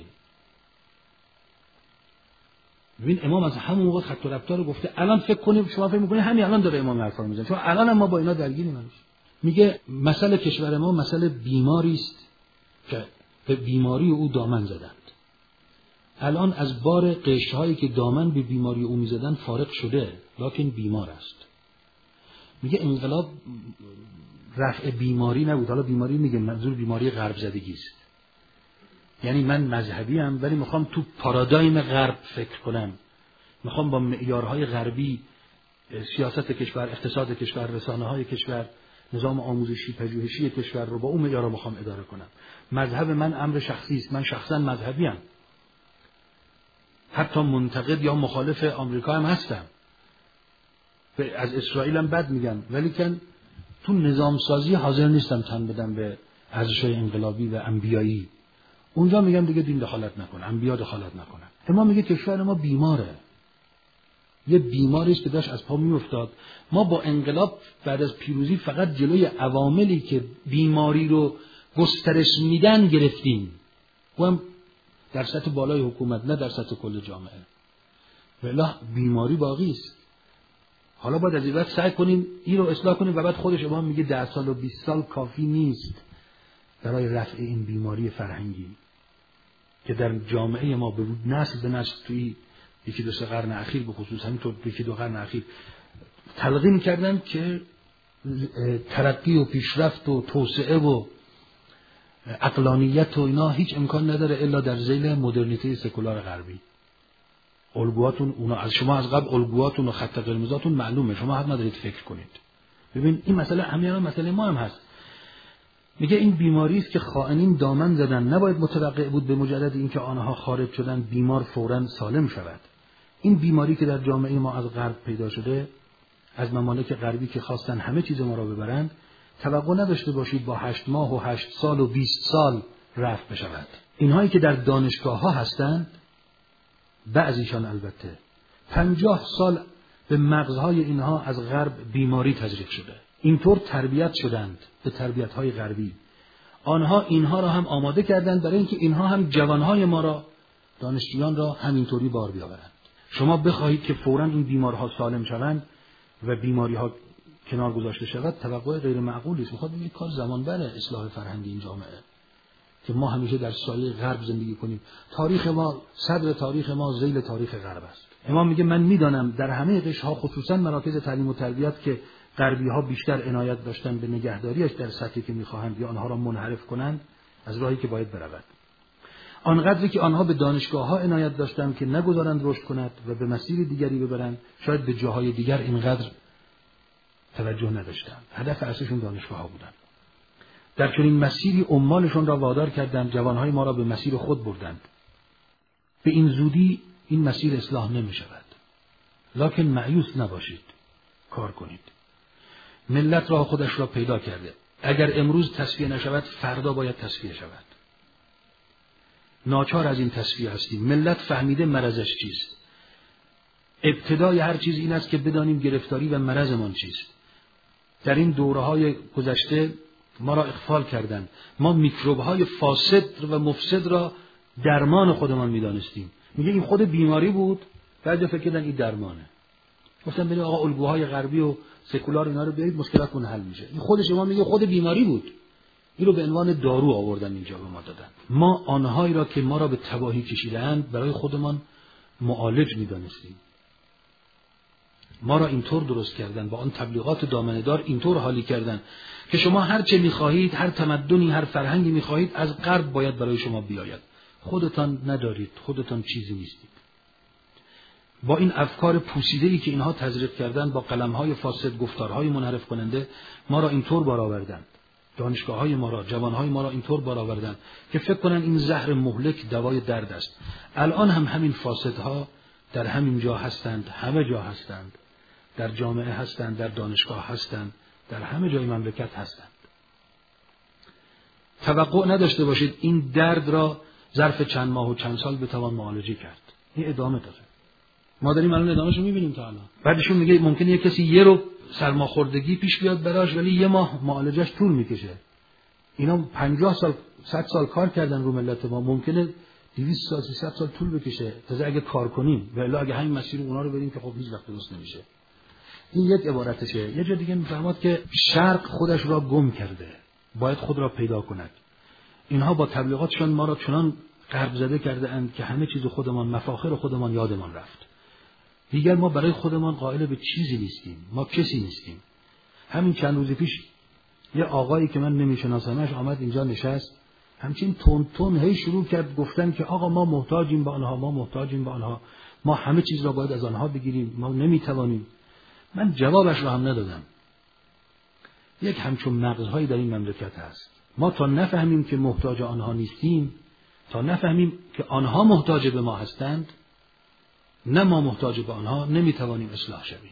ببین امام از همون موقع خط و ربطا رو گفته. الان فکر کنید، شما فکر می‌کنید همین الان داره امام حرفا میزنه، چون الان ما با اینا درگیریم. میگه مسئله کشور ما مسئله بیماری است که به بیماری او دامن زدند. الان از بار قشرهایی که دامن به بیماری او میزدن فارغ شده، لکن بیمار است. میگه انقلاب رفع بیماری نبود. حالا بیماری میگه منظور بیماری غرب زدگی است. یعنی من مذهبی ام ولی میخوام تو پارادایم غرب فکر کنم، میخوام با معیارهای غربی سیاست کشور، اقتصاد کشور، رسانه‌های کشور، نظام آموزشی پژوهشی کشور رو با اون معیارها میخوام اداره کنم. مذهب من امر شخصی است، من شخصا مذهبی ام، حتی منتقد یا مخالف آمریکا هم هستم، از اسرائیل هم بد میگم، ولی که تو نظام سازی حاضر نیستم تن بدم به ارزش‌های انقلابی و انبیایی. اونجا میگم دیگه دین دخالت نکنه، انبیا دخالت نکنن. امام میگه کشور ما بیماره، یه بیماری است که داشت از پا میافتاد. ما با انقلاب بعد از پیروزی فقط جلوی عواملی که بیماری رو گسترش میدن گرفتیم، و هم در سطح بالای حکومت، نه در سطح کل جامعه. ولی بیماری باقی است. حالا باید از این وقت سعی کنیم این رو اصلاح کنیم و بعد خودش امام میگه 10 سال و 20 سال کافی نیست برای رفع این بیماری فرهنگی که در جامعه ما به نسل به نسل توی یکی دو سه قرن اخیر به خصوص همینطور یکی دو قرن اخیر تلقین کردن که ترقی و پیشرفت و توسعه و عقلانیت و اینا هیچ امکان نداره الا در ذیل مدرنیته سکولار غربی. الگوهاتون اونا از شما از قبل الگوهاتون و خط قرمزاتون معلومه، شما حق ندارید فکر کنید. ببین این مسئله همین مسئله ما هم هست. میگه این بیماری است که خائنین دامن زدن، نباید متوقع بود به مجرد اینکه آنها خارج شدن بیمار فوراً سالم شود. این بیماری که در جامعه ما از غرب پیدا شده، از ممالک غربی که خواستن همه چیز ما را ببرند، توقع نداشته باشید با 8 ماه و 8 سال و 20 سال رفع بشود. اینهایی که در دانشگاه ها هستند، بعضیشان البته 50 سال به مغزهای اینها از غرب بیماری تزریق شده. اینطور تربیت شدند به تربیت‌های غربی. آنها اینها را هم آماده کردند برای اینکه اینها هم جوانهای ما را، دانشجویان را همینطوری بار بیاورند. شما بخواهید که فوراً این بیمارها سالم شوند و بیماری‌ها کنار گذاشته شود، توقع غیر معقولی است. میخواد بگه کار زمان بره اصلاح فرهنگی این جامعه، که ما همیشه در سایه غرب زندگی کنیم. تاریخ ما، صدر تاریخ ما ذیل تاریخ غرب است. امام میگه من میدانم در همه قشرها، خصوصا مراکز تعلیم و تربیت که غربی‌ها بیشتر عنایت داشتن به نگهداریش در سطحی که می‌خواهند یا آنها را منحرف کنند از راهی که باید برود. آنقدری که آنها به دانشگاه‌ها عنایت داشتند که نگذارند رشد کند و به مسیر دیگری ببرند، شاید به جاهای دیگر اینقدر توجه نداشتند. هدف اصلیشون دانشگاه‌ها بودند. در چنین مسیری عمالشون را وادار کردند، جوانهای ما را به مسیر خود بردند. به این زودی این مسیر اصلاح نمی‌شود. لکن مایوس نباشید، کار کنید. ملت راه خودش را پیدا کرده. اگر امروز تصفیه نشود، فردا باید تصفیه شود. ناچار از این تصفیه هستیم. ملت فهمیده مرضش چیست. ابتدای هر چیز این است که بدانیم گرفتاری و مرضمان چیست. در این دوره‌های گذشته ما را اغفال کردند. ما میکروب‌های فاسد و مفسد را درمان خودمان می‌دانستیم. میگه این خود بیماری بود، بعد فکر کردن این درمانه. گفتن برید آقا الگوهای غربی و سکولار اینا رو بیارید مشکلاتتون حل میشه. این خودش ما میگه خود بیماری بود. این رو به عنوان دارو آوردن اینجا به ما دادن. ما آنهایی را که ما را به تباهی کشیدند برای خودمان معالج می‌دانستیم. ما را اینطور درست کردن، با آن تبلیغات دامنه‌دار اینطور حالی کردن که شما هر چه می‌خواهید، هر تمدنی، هر فرهنگی می‌خواهید از غرب باید برای شما بیاید. خودتان ندارید، خودتان چیزی نیستید. با این افکار پوسیده‌ای که اینها تزریق کردند، با قلم‌های فاسد، گفتارهای منحرف کننده، ما را اینطور بار آوردند. دانشگاه‌های ما را، جوان‌های ما را اینطور بار آوردند که فکر کنن این زهر مهلک دوای درد است. الان هم همین فاسدها در همین جا هستند، همه جا هستند. در جامعه هستند، در دانشگاه هستند، در همه جای مملکت هستند. توقع نداشته باشید این درد را ظرف چند ماه و چند سال بتوان معالجه کرد. این ادامه داره. ما داریم الان ادامه‌شو می‌بینیم تا الان. بعدشون میگه ممکنه یک کسی یه رو سرماخوردگی پیش بیاد براش، ولی یه ماه معالجهش طول میکشه. اینا 50 سال 100 سال کار کردن رو ملت ما، ممکنه 200 سال 300 سال طول بکشه تازه اگه کار کنیم، ولی اگه همین مسیر اونا رو بریم که خب هیچ وقت درست نمیشه. این یک عبارتشه. یه جا دیگه میفهمد که شرق خودش را گم کرده، باید خود را پیدا کند. اینها با تبلیغاتشون ما را چنان غرب زده کرده اند که همه چیز خودمان، مفاخر خودمان یادمان رفت. دیگر ما برای خودمان قائل به چیزی نیستیم، ما کسی نیستیم. همین چند روز پیش یه آقایی که من نمیشناسمش آمد اینجا نشست، همچین تون هی شروع کرد گفتن که آقا ما محتاجیم به آنها، ما محتاجیم به آنها، ما همه چیز را باید از آنها بگیریم، ما نمیتوانیم. من جوابش را هم ندادم. یک همچون مغزهایی در این مملکت هست. ما تا نفهمیم که محتاج آنها نیستیم، تا نفهمیم که آنها محتاج به ما هستند، نه ما محتاج به آنها، نمیتوانیم اصلاح شویم.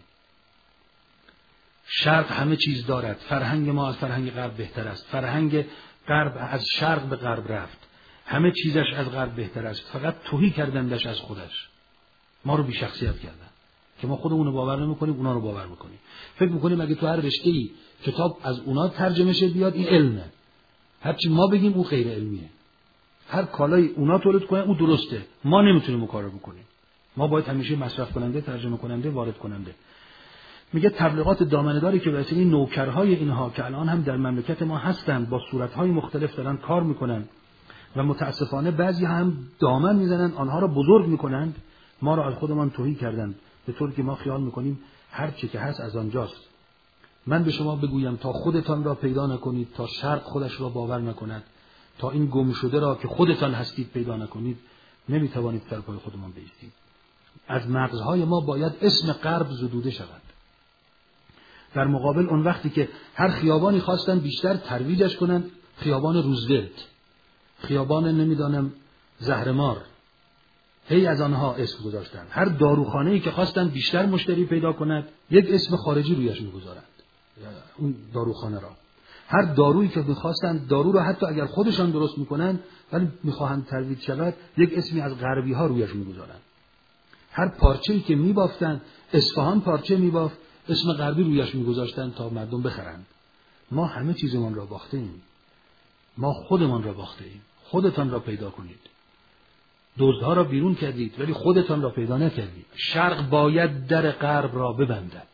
شرق همه چیز دارد. فرهنگ ما از فرهنگ غرب بهتر است. فرهنگ غرب از شرق به غرب رفت. همه چیزش از غرب بهتر است. فقط تهی کردندش از خودش. ما رو بی شخصیت کردن که ما خودمون رو باور نمی‌کنیم، اونا رو باور می‌کنیم. فکر می‌کنیم اگه تو هر رشته‌ای کتاب از اونا ترجمه شه بیاد این علمه. هرچی ما بگیم اون غیر علمیه. هر کالای اونا تولید کنن اون درسته. ما نمیتونیم اون کارو بکنیم. ما باید همیشه مصرف کننده، ترجمه کننده، وارد کننده. میگه تبلیغات دامنه‌داری که واسه این نوکرهای اینها که الان هم در مملکت ما هستند با صورت‌های مختلف دارن کار میکنن و متاسفانه بعضی هم دامن میزنن، آنها را بزرگ میکنند، ما را از خودمان تهی کردن به طوری که ما خیال میکنیم هر چی که هست از آنجاست. من به شما بگویم تا خودتان را پیدا نکنید، تا شرق خودش را باور نکند، تا این گم شده را که خودتان هستید پیدا نکنید، نمیتوانید سر پای خودمان بایستید. از مغزهای ما باید اسم غرب زدوده شود. در مقابل اون وقتی که هر خیابانی خواستن بیشتر ترویجش کنند، خیابان روزولت، خیابان نمیدانم زهرمار، هی از آنها اسم گذاشتن. هر داروخانه‌ای که خواستن بیشتر مشتری پیدا کند یک اسم خارجی رویش می‌گذارند اون داروخانه را. هر دارویی که می‌خواستن، دارو را حتی اگر خودشان درست می‌کنند ولی می‌خواهند ترویج شود، یک اسمی از غربی‌ها رویش می‌گذارند. هر پارچه‌ای که می‌بافتند، اصفهان پارچه می‌بافت، اسم غربی رویش می‌گذاشتن تا مردم بخرند. ما همه چیزمان را باخته‌ایم. ما خودمان را باخته‌ایم. خودتان را پیدا کنید. دزدها را بیرون کردید ولی خودتان را پیدا نکردید. شرق باید در غرب را ببندد.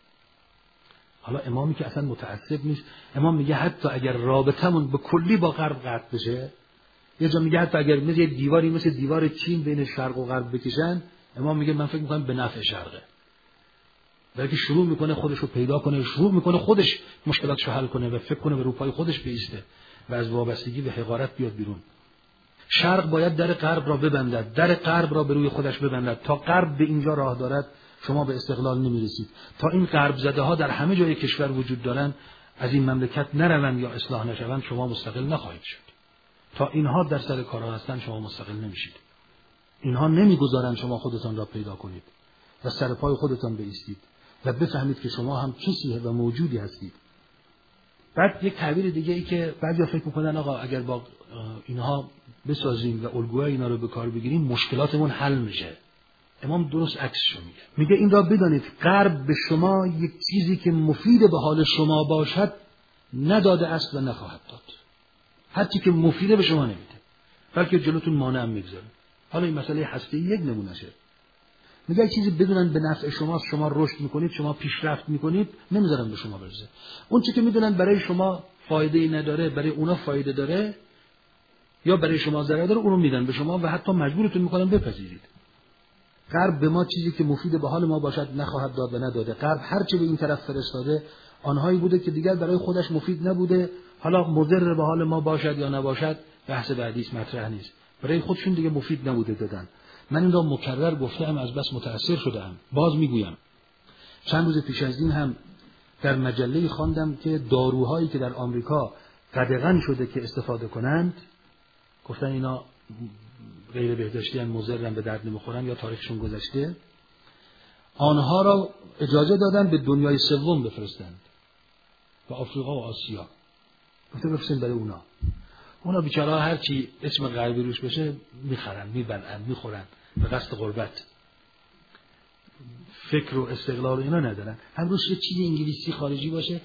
حالا امامی که اصلا متعصب نیست، امام میگه حتی اگر رابطمون به کلی با غرب قطع بشه، یه جا میگه حتی اگر مثل دیواری مثل دیوار چین بین شرق و غرب بکشن، امام میگه من فکر میکنم به نفع شرقه. بلکه شروع میکنه خودش رو پیدا کنه، شروع میکنه خودش مشکلاتش رو حل کنه و فکر کنه به روپای خودش بیسته و از وابستگی به حقارت بیاد بیرون. شرق باید در غرب را ببندد، در غرب را به روی خودش ببندد. تا غرب به اینجا راه دارد شما به استقلال نمیرسید. تا این غرب زده ها در همه جای کشور وجود دارند، از این مملکت نروند یا اصلاح نشوند، شما مستقل نخواهید شد. تا اینها در سر کارها هستند شما مستقل نمیشید. اینها نمیگذارند شما خودتان را پیدا کنید و سر پای خودتان بایستید و بفهمید که شما هم کسی و موجودی هستید. بعد یک تعبیر دیگه ای که بعضیا فکر میکنن آقا اگر با اینها بسازیم و الگوهای اینا رو به کار بگیریم مشکلاتمون حل میشه. امام درست عکسش رو میگه این را بدانید غرب به شما یک چیزی که مفید به حال شما باشد نداده است و نخواهد داد. هر چیزی که مفیده به شما نمیده، بلکه جلوتون مانع هم میگذاره. حالا این مسئله هستی یک نمونهشه. میگه چیزی بدونن به نفع شماست، شما رشد میکنید، شما پیشرفت میکنید، نمیذارن به شما برسه. اون چیزی که میدونن برای شما فایده نداره، برای اونا فایده داره یا برای شما ضرر داره، اون رو میدن به شما و حتی مجبورتون میکنن بپذیرید. غرب به ما چیزی که مفید به حال ما باشد نخواهد داد و نداده. غرب هر چه به این طرف فرستاده آنهایی بوده که دیگر برای خودش مفید نبوده، حالا مضر به حال ما باشد یا نباشد بحث بعدی است، مطرح نیست. برای خودشون دیگه مفید نبوده دادن. من این را مکرر گفتم، از بس متأثر شدم، باز میگویم. چند روز پیش از این هم در مجله خواندم که داروهایی که در آمریکا قدغن شده که استفاده کنند، گفتن اینا غیر بهداشتی ان، مضرن، به درد نمیخورن یا تاریخشون گذشته، آنها را اجازه دادن به دنیای سوم بفرستند، به آفریقا و آسیا. گفته بفرستین برای اونا بیچاره‌ها هر چی اسم غربی روش بشه میخرن، میبلعن، میخورن به قصد غربت. فکر و استقلال و اینا ندارن. هم روش یه چیزی انگلیسی خارجی باشه،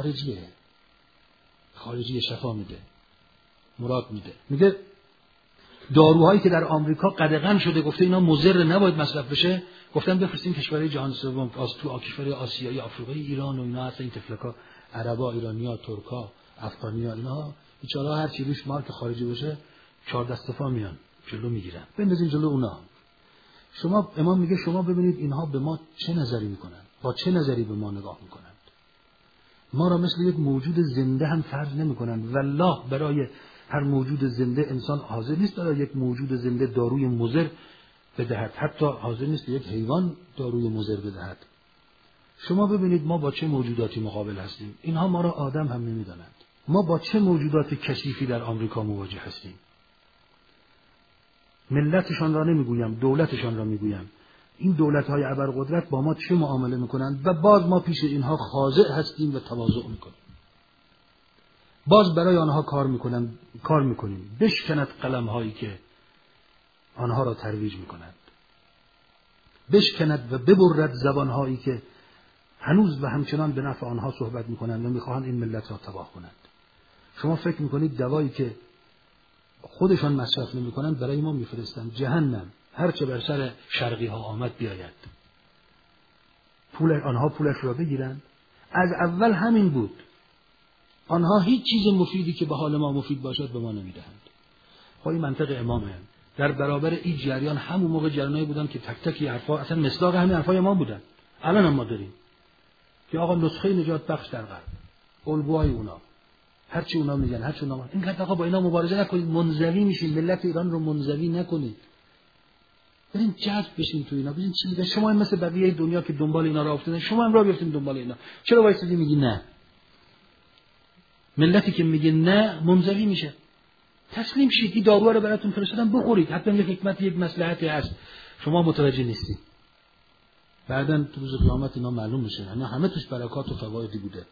خارجی شفا میده، مراد میده. میگه داروهایی که در آمریکا قدغن شده، گفته اینا مضر نباید مصرف بشه، گفتن بفرستین کشورهای جهان سوم، تو کشورهای آسیایی، آفریقایی، ایران و اینا هستن، این تفلکا، عربا، ایرانیا، ترکا، افغانیا، اینا بیچاره‌ها هر چی روش مارک خارجی باشه 4 دست میان جلو میگیرن، بندازین جلو اونا. شما امام میگه شما ببینید اینها به ما چه نظری میکنن، با چه نظری به ما نگاه میکنند. ما را مثل یک موجود زنده هم فرض نمیکنند. والله برای هر موجود زنده انسان حاضر نیست برای یک موجود زنده داروی مضر بدهد، حتی حاضر نیست یک حیوان داروی مضر بدهد. شما ببینید ما با چه موجوداتی مقابل هستیم. اینها ما را آدم هم نمیدانند. ما با چه موجودات کثیفی در آمریکا مواجه هستیم. ملتشان را نمیگویم، دولتشان را میگویم. این دولت‌های ابرقدرت با ما چه معامله میکنند و باز ما پیش اینها خاضع هستیم و تواضع میکنیم. باز برای آنها کار میکنیم. بشکند قلم‌هایی که آنها را ترویج میکنند. بشکند و ببرد زبان‌هایی که هنوز و همچنان به نفع آنها صحبت میکنند و میخواهند این ملت را تباه کنند. شما فکر میکنید دوایی که خودشان مصرف نمیکنند برای ما میفرستند جهنم، هر چه بر سر شرقی ها آمد بیاید. آنها پولش را بگیرند. از اول همین بود. آنها هیچ چیز مفیدی که به حال ما مفید باشد به ما نمیدهند. خب این منطق امامه. در برابر این جریان همون موقع جریانایی بودن که تک تک حرفا اصلا مصداق همین حرفای امام بودن. الان هم ما داریم که آقا نسخه نجات بخش در غرب، الگوهای اونا، هر چی اونا میگن، هر چی اونا این که آقا با اینا مبارزه نکنید، منزوی میشین، ملت ایران رو منزوی نکنید. برین جذب بشین تو اینا، ببین چی میگن. شما هم مثل بقیه دنیا که دنبال اینا راه افتادن، شما هم راه بیفتین دنبال اینا. چرا وایسیدی میگی نه؟ ملتی که میگه نه منزوی میشه. تسلیم شید، این دارو رو براتون فرستادم بخورید، حتی یک حکمت یک مصلحتی هست شما متوجه نیستید. بعداً تو روز قیامت اینا معلوم میشه، اینا همه توش برکات و فوایدی بوده.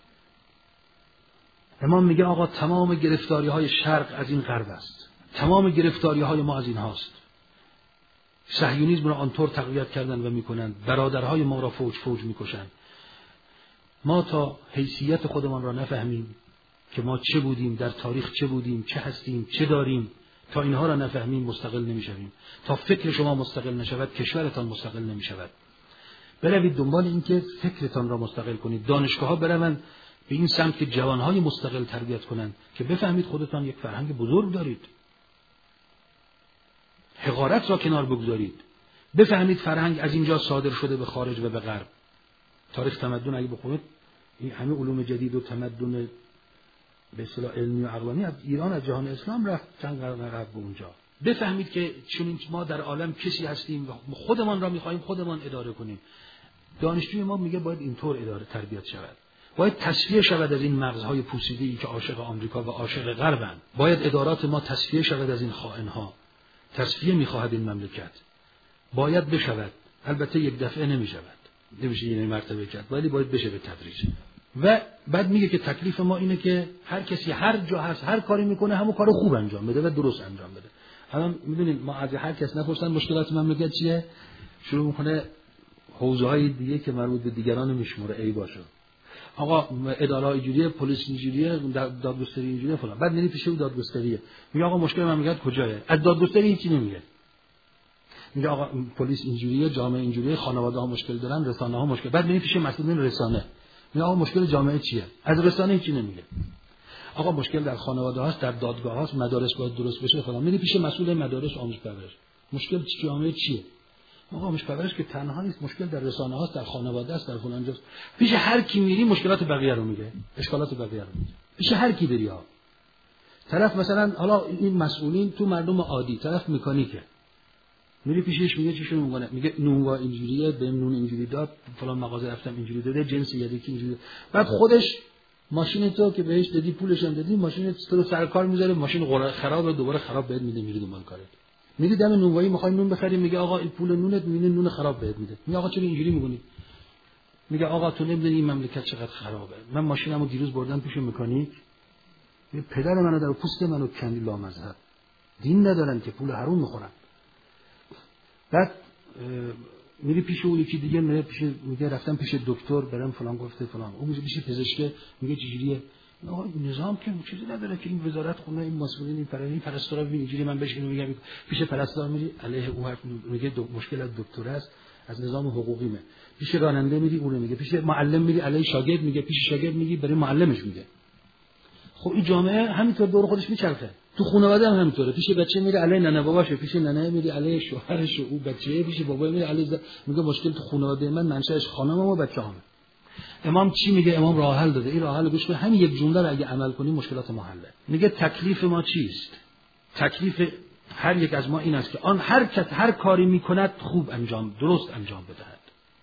امام میگه آقا تمام گرفتاری‌های شرق از این غرب است، تمام گرفتاری‌های ما از این هاست. صهیونیسم را آنطور تقویت کردن و میکنن، برادرهای ما را فوج فوج میکشن. ما تا حیثیت خودمان را نفهمیم که ما چه بودیم، در تاریخ چه بودیم، چه هستیم، چه داریم، تا اینها را نفهمیم مستقل نمیشویم. تا فکر شما مستقل نشود کشورتان مستقل نمیشود. بروید دنبال این که فکرتان را مستقل کنید. دانشگاه‌ها بروند به این سمت که جوانهای مستقل تربیت کنند که بفهمید خودتان یک فرهنگ بزرگ دارید. حقارت را کنار بگذارید. بفهمید فرهنگ از اینجا صادر شده به خارج و به غرب. تاریخ تمدن اگه بخونید این همه علوم جدید و تمدن به اصطلاح علمی و عقلانی از ایران از جهان اسلام رفت چند قرن قبل به اونجا. بفهمید که چون ما در عالم کسی هستیم و خودمان را می‌خوایم خودمان اداره کنیم. دانشجوی ما میگه باید اینطور اداره تربیت شود. باید تصفیه شود از این مغزهای پوسیده‌ای که عاشق آمریکا و عاشق غربند. باید ادارات ما تصفیه شود از این خائن‌ها. تصفیه می‌خواهد این مملکت. باید بشود. البته یک دفعه نمی‌شود. نمیشه یه مرتبه کرد. ولی باید بشه به تدریج. و بعد میگه که تکلیف ما اینه که هر کسی هر جا هست هر کاری میکنه همون کارو خوب انجام بده و درست انجام بده. الان میدونید ما از هر کس نپرسن مشکلات مملکت چیه، شروع میکنه حوزه‌های دیگه که مربوط به دیگران میشموره. ای باشه آقا اداره اینجوریه، پلیس اینجوریه، دادگستری اینجوریه فلان. بعد میری پیش اون دادگستریه میگه آقا مشکل مملکت کجاست؟ از دادگستری هیچی نمیگه. میگه آقا پلیس اینجوریه، جامعه اینجوریه، خانواده‌ها مشکل دارن، رسانه‌ها مشکل. بعد میری پیش مسئولین رسانه میگه آقا مشکل جامعه چیه؟ از رسانه هیچی نمیگه. آقا مشکل در خانواده هاست، در دادگاه هاست، مدارس باید درست بشه فلان. میری پیش مسئول مدارس آموزش پرورش. مشکل جامعه چیه؟ آقا آموزش پرورش که تنها نیست، مشکل در رسانه هاست، در خانواده است، در فلان جاست. پیش هر کی میری مشکلات بقیه رو میگه، اشکالات بقیه رو میگه. پیش هر کی بری ها. طرف مثلا حالا این مسئولین تو مردم عادی، طرف مکانیکه. میری پیشش میگه چی شروع میکنه؟ میگه نونوا اینجوریه، بهم نون اینجوری داد، فلان مغازه رفتم اینجوری داده، جنس یکی اینجوری. بعد خودش ماشین تو که بهش دادی پولش هم دادی، ماشین تو رو سر کار میذاره، ماشین خرابه، دوباره خراب بهت میده، میری دنبال کارت. میری دم نونوایی میخوای نون بخری، میگه آقا این پول نونت میبینه نون خراب بهت میده. میگه آقا چرا اینجوری میکنی؟ میگه آقا تو نمیدونی این مملکت چقدر خرابه. من ماشینمو دیروز بردم پیش مکانیک، پدر منو در پوست منو کندی لامذهب. دین ندارن که پول حرام میخورن. بعد میری پیش اون یکی دیگه، میگه رفتم پیش دکتر برام فلان گفته فلان، اون میگه پیش پزشک، میگه چجوریه؟ آقا نظام که چیزی نداره که این وزارت خونه این مسئولین این فراری پرستارا اینجوری من بهش اینو میگم، پیش پرستار میری علیه او حرف میگه مشکل از دکتر است، از نظام حقوقیمه. پیش راننده میری اون میگه، پیش معلم میری علیه شاگرد میگه، پیش شاگرد میگی برای معلمش میگه. خب این جامعه همینطور دور خودش میچرخه. تو خانواده هم همینطوره. پیش بچه میره علیه ننه باباشه، پیش ننه میره علیه شوهرش و او بچه، پیش بابا میره علیه میگه مشکل تو خانواده من منشأش خانمم و بچه‌ام. امام چی میگه؟ امام راه حل داده. این راه حل گوش کن، همین یک جمله رو اگه عمل کنیم مشکلات ما حله. میگه تکلیف ما چیست؟ تکلیف هر یک از ما این است که آن هر کس هر کاری میکند خوب انجام، درست انجام بدهد.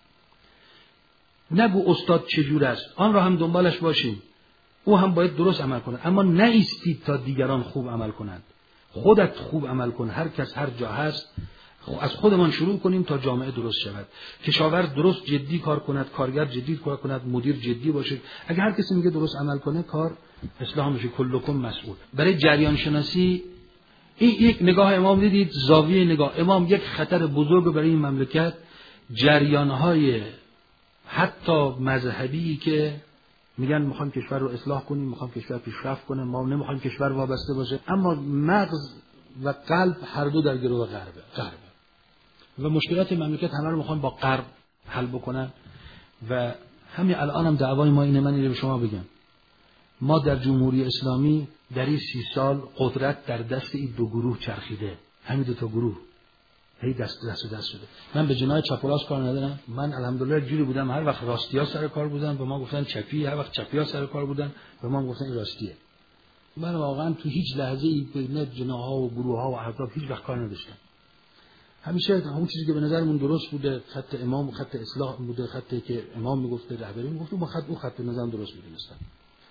نگو استاد چجور است، آن را هم دنبالش باشیم. او هم باید درست عمل کنه، اما نایستید تا دیگران خوب عمل کنند. خودت خوب عمل کن. هر کس هر جا هست از خودمان شروع کنیم تا جامعه درست شود. کشاورز درست جدی کار کند، کارگر جدی کار کند، مدیر جدی باشه. اگه هر کسی میگه درست عمل کنه کار اصلاح میشه. کلکم مسئول. برای جریان شناسی این یک نگاه امام دیدید، زاویه نگاه امام یک خطر بزرگ برای این مملکت، جریان‌های حتی مذهبی که میگن میخوایم کشور رو اصلاح کنیم، میخوایم کشور پیشرفت کنه، ما نمیخوایم کشور وابسته باشه، اما مغز و قلب هر دو در گروه غربه. و مشکلات مملکت همه رو میخوان با غرب حل بکنن. و همین الان هم دعوای ما اینه، من اینو به شما بگم، ما در جمهوری اسلامی در این 30 سال قدرت در دست این دو گروه چرخیده. همین دو تا گروه هی دست شده. من به جناح چپ و راست کار ندارم. من الحمدلله جوری بودم هر وقت راستی‌ها سر کار بودن به ما گفتن چپی، هر وقت چپی‌ها سر کار بودن به ما گفتن این راستیه. من واقعا تو هیچ لحظه‌ای بین جناح‌ها و گروه‌ها و احزاب هیچ وقت کار نداشتم. همیشه همون چیزی که به نظرمون درست بوده، خط امام، خط اصلاح بوده، خطی که امام میگفته، رهبری میگفته، ما خط نظرم درست می‌دونستم.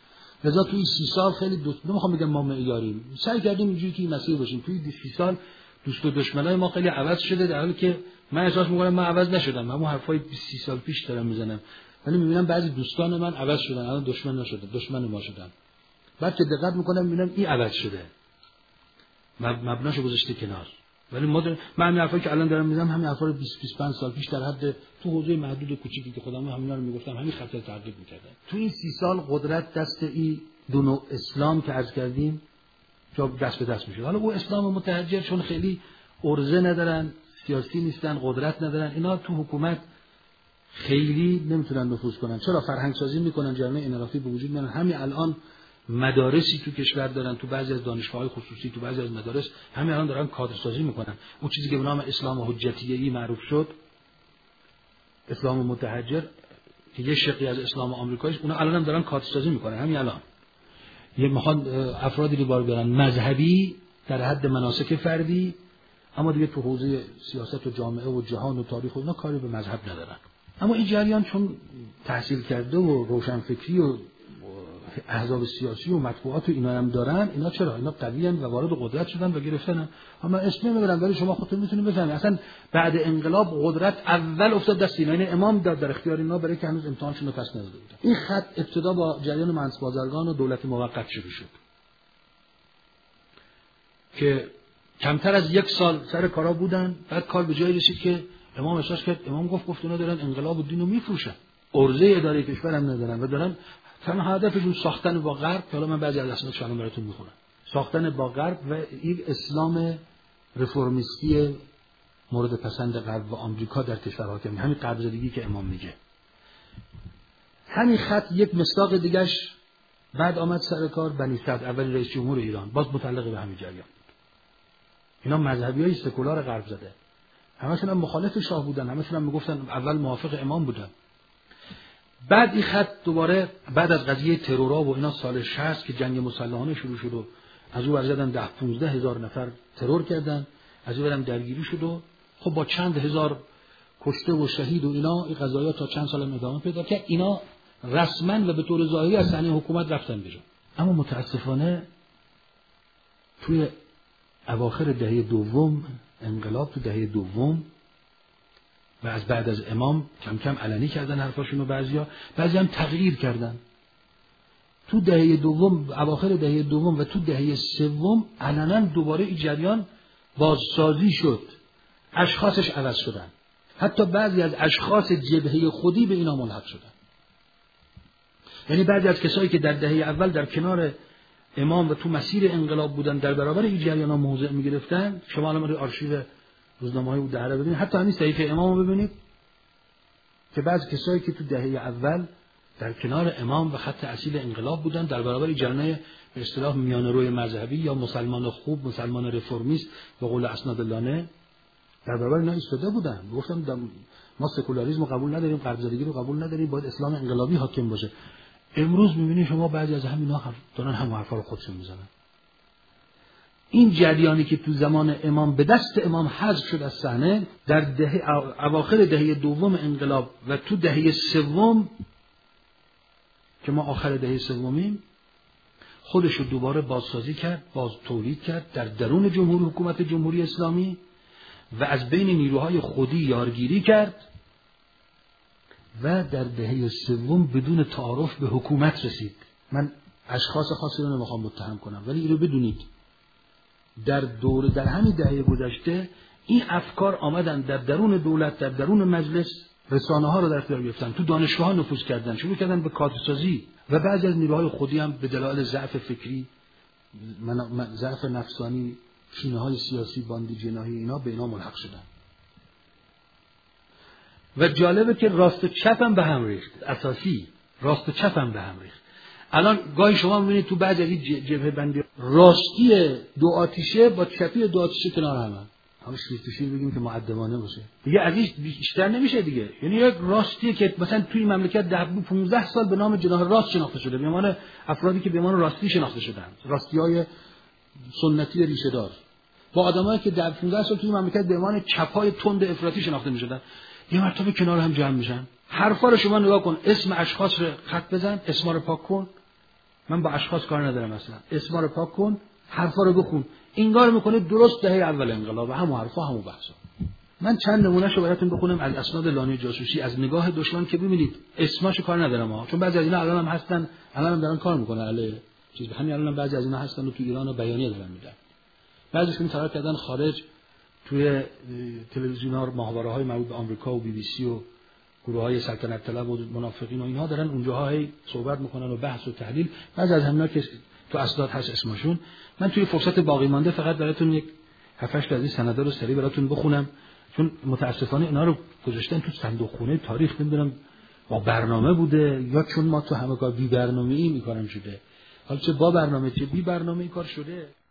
لذا توی 30 سال خیلی نمیخوام بگم ما معیاریم، سعی کردیم اینجوری که این مسیر باشیم. توی 30 سال دوست و دشمنای ما خیلی عوض شده، در حالی که من احساس می‌کنم من عوض نشدم. همون حرفای 30 سال پیش دارم میزنم، ولی می‌بینم بعضی دوستان من عوض شدن، الان دشمن نشدن، دشمن ما شدن. بعد که دقت می‌کنم می‌بینم این عوض شده، مبناشو گذاشته کنار. ولی من همین حرفایی که الان دارم میزنم همین حرفا رو 20-25 سال پیش در حد تو حوزه محدود کوچیکی که خودم همینا رو میگفتم همین خط تعقیب می‌کردم. تو این 30 سال قدرت دست این دو نوع اسلام که عرض کردیم جا دست به دست میشه. حالا او اسلام متحجر چون خیلی ارزه ندارن، سیاسی نیستن، قدرت ندارن، اینا تو حکومت خیلی نمیتونن نفوذ کنن. چرا؟ فرهنگ سازی میکنن، جامعه انحرافی به وجود میارن. همین الان مدارسی تو کشور دارن، تو بعضی از دانشگاه‌های خصوصی، تو بعضی از مدارس همین الان دارن کادر سازی میکنن. اون چیزی که به نام اسلام حجتیه‌ای معروف شد، اسلام متحجر که یه شقی از اسلام آمریکایی، اونا الان هم دارن کادر سازی میکنن. همین الان یه میخوان افرادی رو بار بیارن مذهبی در حد مناسک فردی، اما دیگه تو حوزه سیاست و جامعه و جهان و تاریخ و اینا کاری به مذهب ندارن. اما این جریان چون تحصیل کرده و روشنفکری و احزاب سیاسی و مطبوعات و اینا هم دارن، اینا چرا؟ اینا قویان و وارد قدرت شدن و گرفتن. اما اسم نمیبرن، ولی شما خودتون میتونید بفهمید اصلا بعد انقلاب قدرت اول افتاد دست اینا، یعنی امام داد در اختیار اینا برای که هنوز امتحانشون رو پس نداده بودن. این خط ابتدا با جریان منصب بازرگان و دولت موقت شروع شد که کمتر از 1 سال سر کارا بودن. بعد کار به جایی رسید که امام احساس کرد، امام گفت اینا دارن انقلاب و دین رو میفروشن، ارزه اداره کشور هم ندارن و دارن تنها هدفشون ساختن با غرب. که حالا من بعضی از اسنادش الان براتون میخونم، ساختن با غرب و یک اسلام رفرمیستی مورد پسند غرب و آمریکا در کشور حاکم، همین غرب زدگی که امام میگه. همین خط یک مصداق دیگه‌اش بعد آمد سر کار بنی صدر، اولین رئیس جمهور ایران، باز متعلق به همین جریان. اینا مذهبیای سکولار غرب زده، همشون هم مخالف شاه بودن، همشون هم میگفتن اول موافق امام بودن. بعد این خط دوباره بعد از قضیه ترورا و اینا سال 60 که جنگ مسلحانه شروع شد و از اون ورزدن 10-15 هزار نفر ترور کردن، از اون ورم درگیری شد و خب با چند هزار کشته و شهید و اینا این قضایا تا چند سال ادامه پیدا کرد. اینا رسما و به طور ظاهری از صحنه حکومت رفتن بیرون. اما متاسفانه توی اواخر دهه دوم انقلاب، تو دهه دوم و از بعد از امام کم کم علنی کردن حرفاشون و بعضی هم تغییر کردن. تو دهه دوم، اواخر دهه دوم و تو دهه سوم علنا دوباره این جریان بازسازی شد، اشخاصش عوض شدن، حتی بعضی از اشخاص جبهه خودی به اینا ملحق شدن. یعنی بعضی از کسایی که در دهه اول در کنار امام و تو مسیر انقلاب بودن در برابر این جریانا موضع می‌گرفتن. شما الان روی آرشیو روزنامه‌های او دهه ببینید، حتی همین صحیفه امام رو ببینید که بعضی کسایی که تو دهه اول در کنار امام و خط اصیل انقلاب بودن در برابر جریان به اصطلاح میانه‌روی مذهبی یا مسلمان خوب، مسلمان رفرمیست به قول اسناد لانه، در برابر اینا ایستاده بودن. گفتم ما سکولاریسم رو قبول نداریم، غرب‌زدگی رو قبول نداریم، باید اسلام انقلابی حاکم باشه. امروز می‌بینید شما بعضی از همینا دارن هم حرفا رو خودشون میزنن. این جریانی که تو زمان امام به دست امام حذف شد از صحنه، در اواخر دهه دوم انقلاب و تو دهه سوم که ما آخر دهه سومیم، خودش رو دوباره بازسازی کرد، باز تولید کرد در درون حکومت جمهوری اسلامی و از بین نیروهای خودی یارگیری کرد و در دهه سوم بدون تعارف به حکومت رسید. من اشخاص خاصی رو نمیخوام متهم کنم، ولی اینو بدونید در همین دهه گذشته این افکار آمدن در درون دولت، در درون مجلس، رسانه ها رو در اختیار گرفتن، تو دانشگاه ها نفوذ کردن، شروع کردن به کادرسازی و بعضی از نیروهای خودی هم به دلایل ضعف فکری، ضعف نفسانی، کینه‌های سیاسی، باندی جناحی اینا به اینا ملحق شدن. و جالبه که راست و چپ هم به هم ریخت، اساسی راست و چپ هم به هم ریخت. الان گاهی شما می‌بینید تو بعضی از جبهه بندی راستی دو آتیشه با چپی دو آتیشه کنار هم. حالا شیر بگیم که مؤدبانه باشه. دیگه از این بیشتر نمیشه دیگه. یعنی یک راستیه که مثلا توی مملکت 10-15 سال به نام جناح راست شناخته شده، به عنوان افرادی که به عنوان راستی شناخته شدن، راستی‌های سنتی ریشه دار. با آدمایی که 10-15 سال توی مملکت به عنوان چپ‌های تند افراطی شناخته می‌شدن، یه مرتبه کنار هم جمع میشن. حرفا رو شما نگاه کن، اسم اشخاص رو خط بزن، اسما رو پاک کن، من با اشخاص کار ندارم اصلا. اسما رو پاک کن، حرفا رو بخون. این کارو میکنه درست دهه اول انقلاب، همون حرفا همون بحثا. من چند نمونهشو براتون بخونم از اسناد لانه جاسوسی از نگاه دشمن که ببینید اسماشو کار ندارم ها، چون بعضی از اینا الان هم هستن، الان هم دارن کار میکنن علی چیز همین الان هم بعضی از اینا هستن و تو ایران بیانیه دارن میدن. بعضیشون طرف کردن خارج توی تلویزیون‌ها ماهواره‌های مربوط به آمریکا و بی بی سی و گروه‌های سلطنت طلب و منافقین و اینها دارن اونجاها هی صحبت میکنن و بحث و تحلیل. بعضی از همنا که تو اسناد هست اسمشون، من توی فرصت باقی مانده فقط براتون یک 7 8 تا از این سندا رو سریع براتون بخونم، چون متاسفانه اینا رو گذاشتن تو صندوق خونه تاریخ، نمیدونم با برنامه بوده یا چون ما تو همه کار بی برنامه‌ای این کارم شده. حالا چه با برنامه چه بی برنامه این کار شده.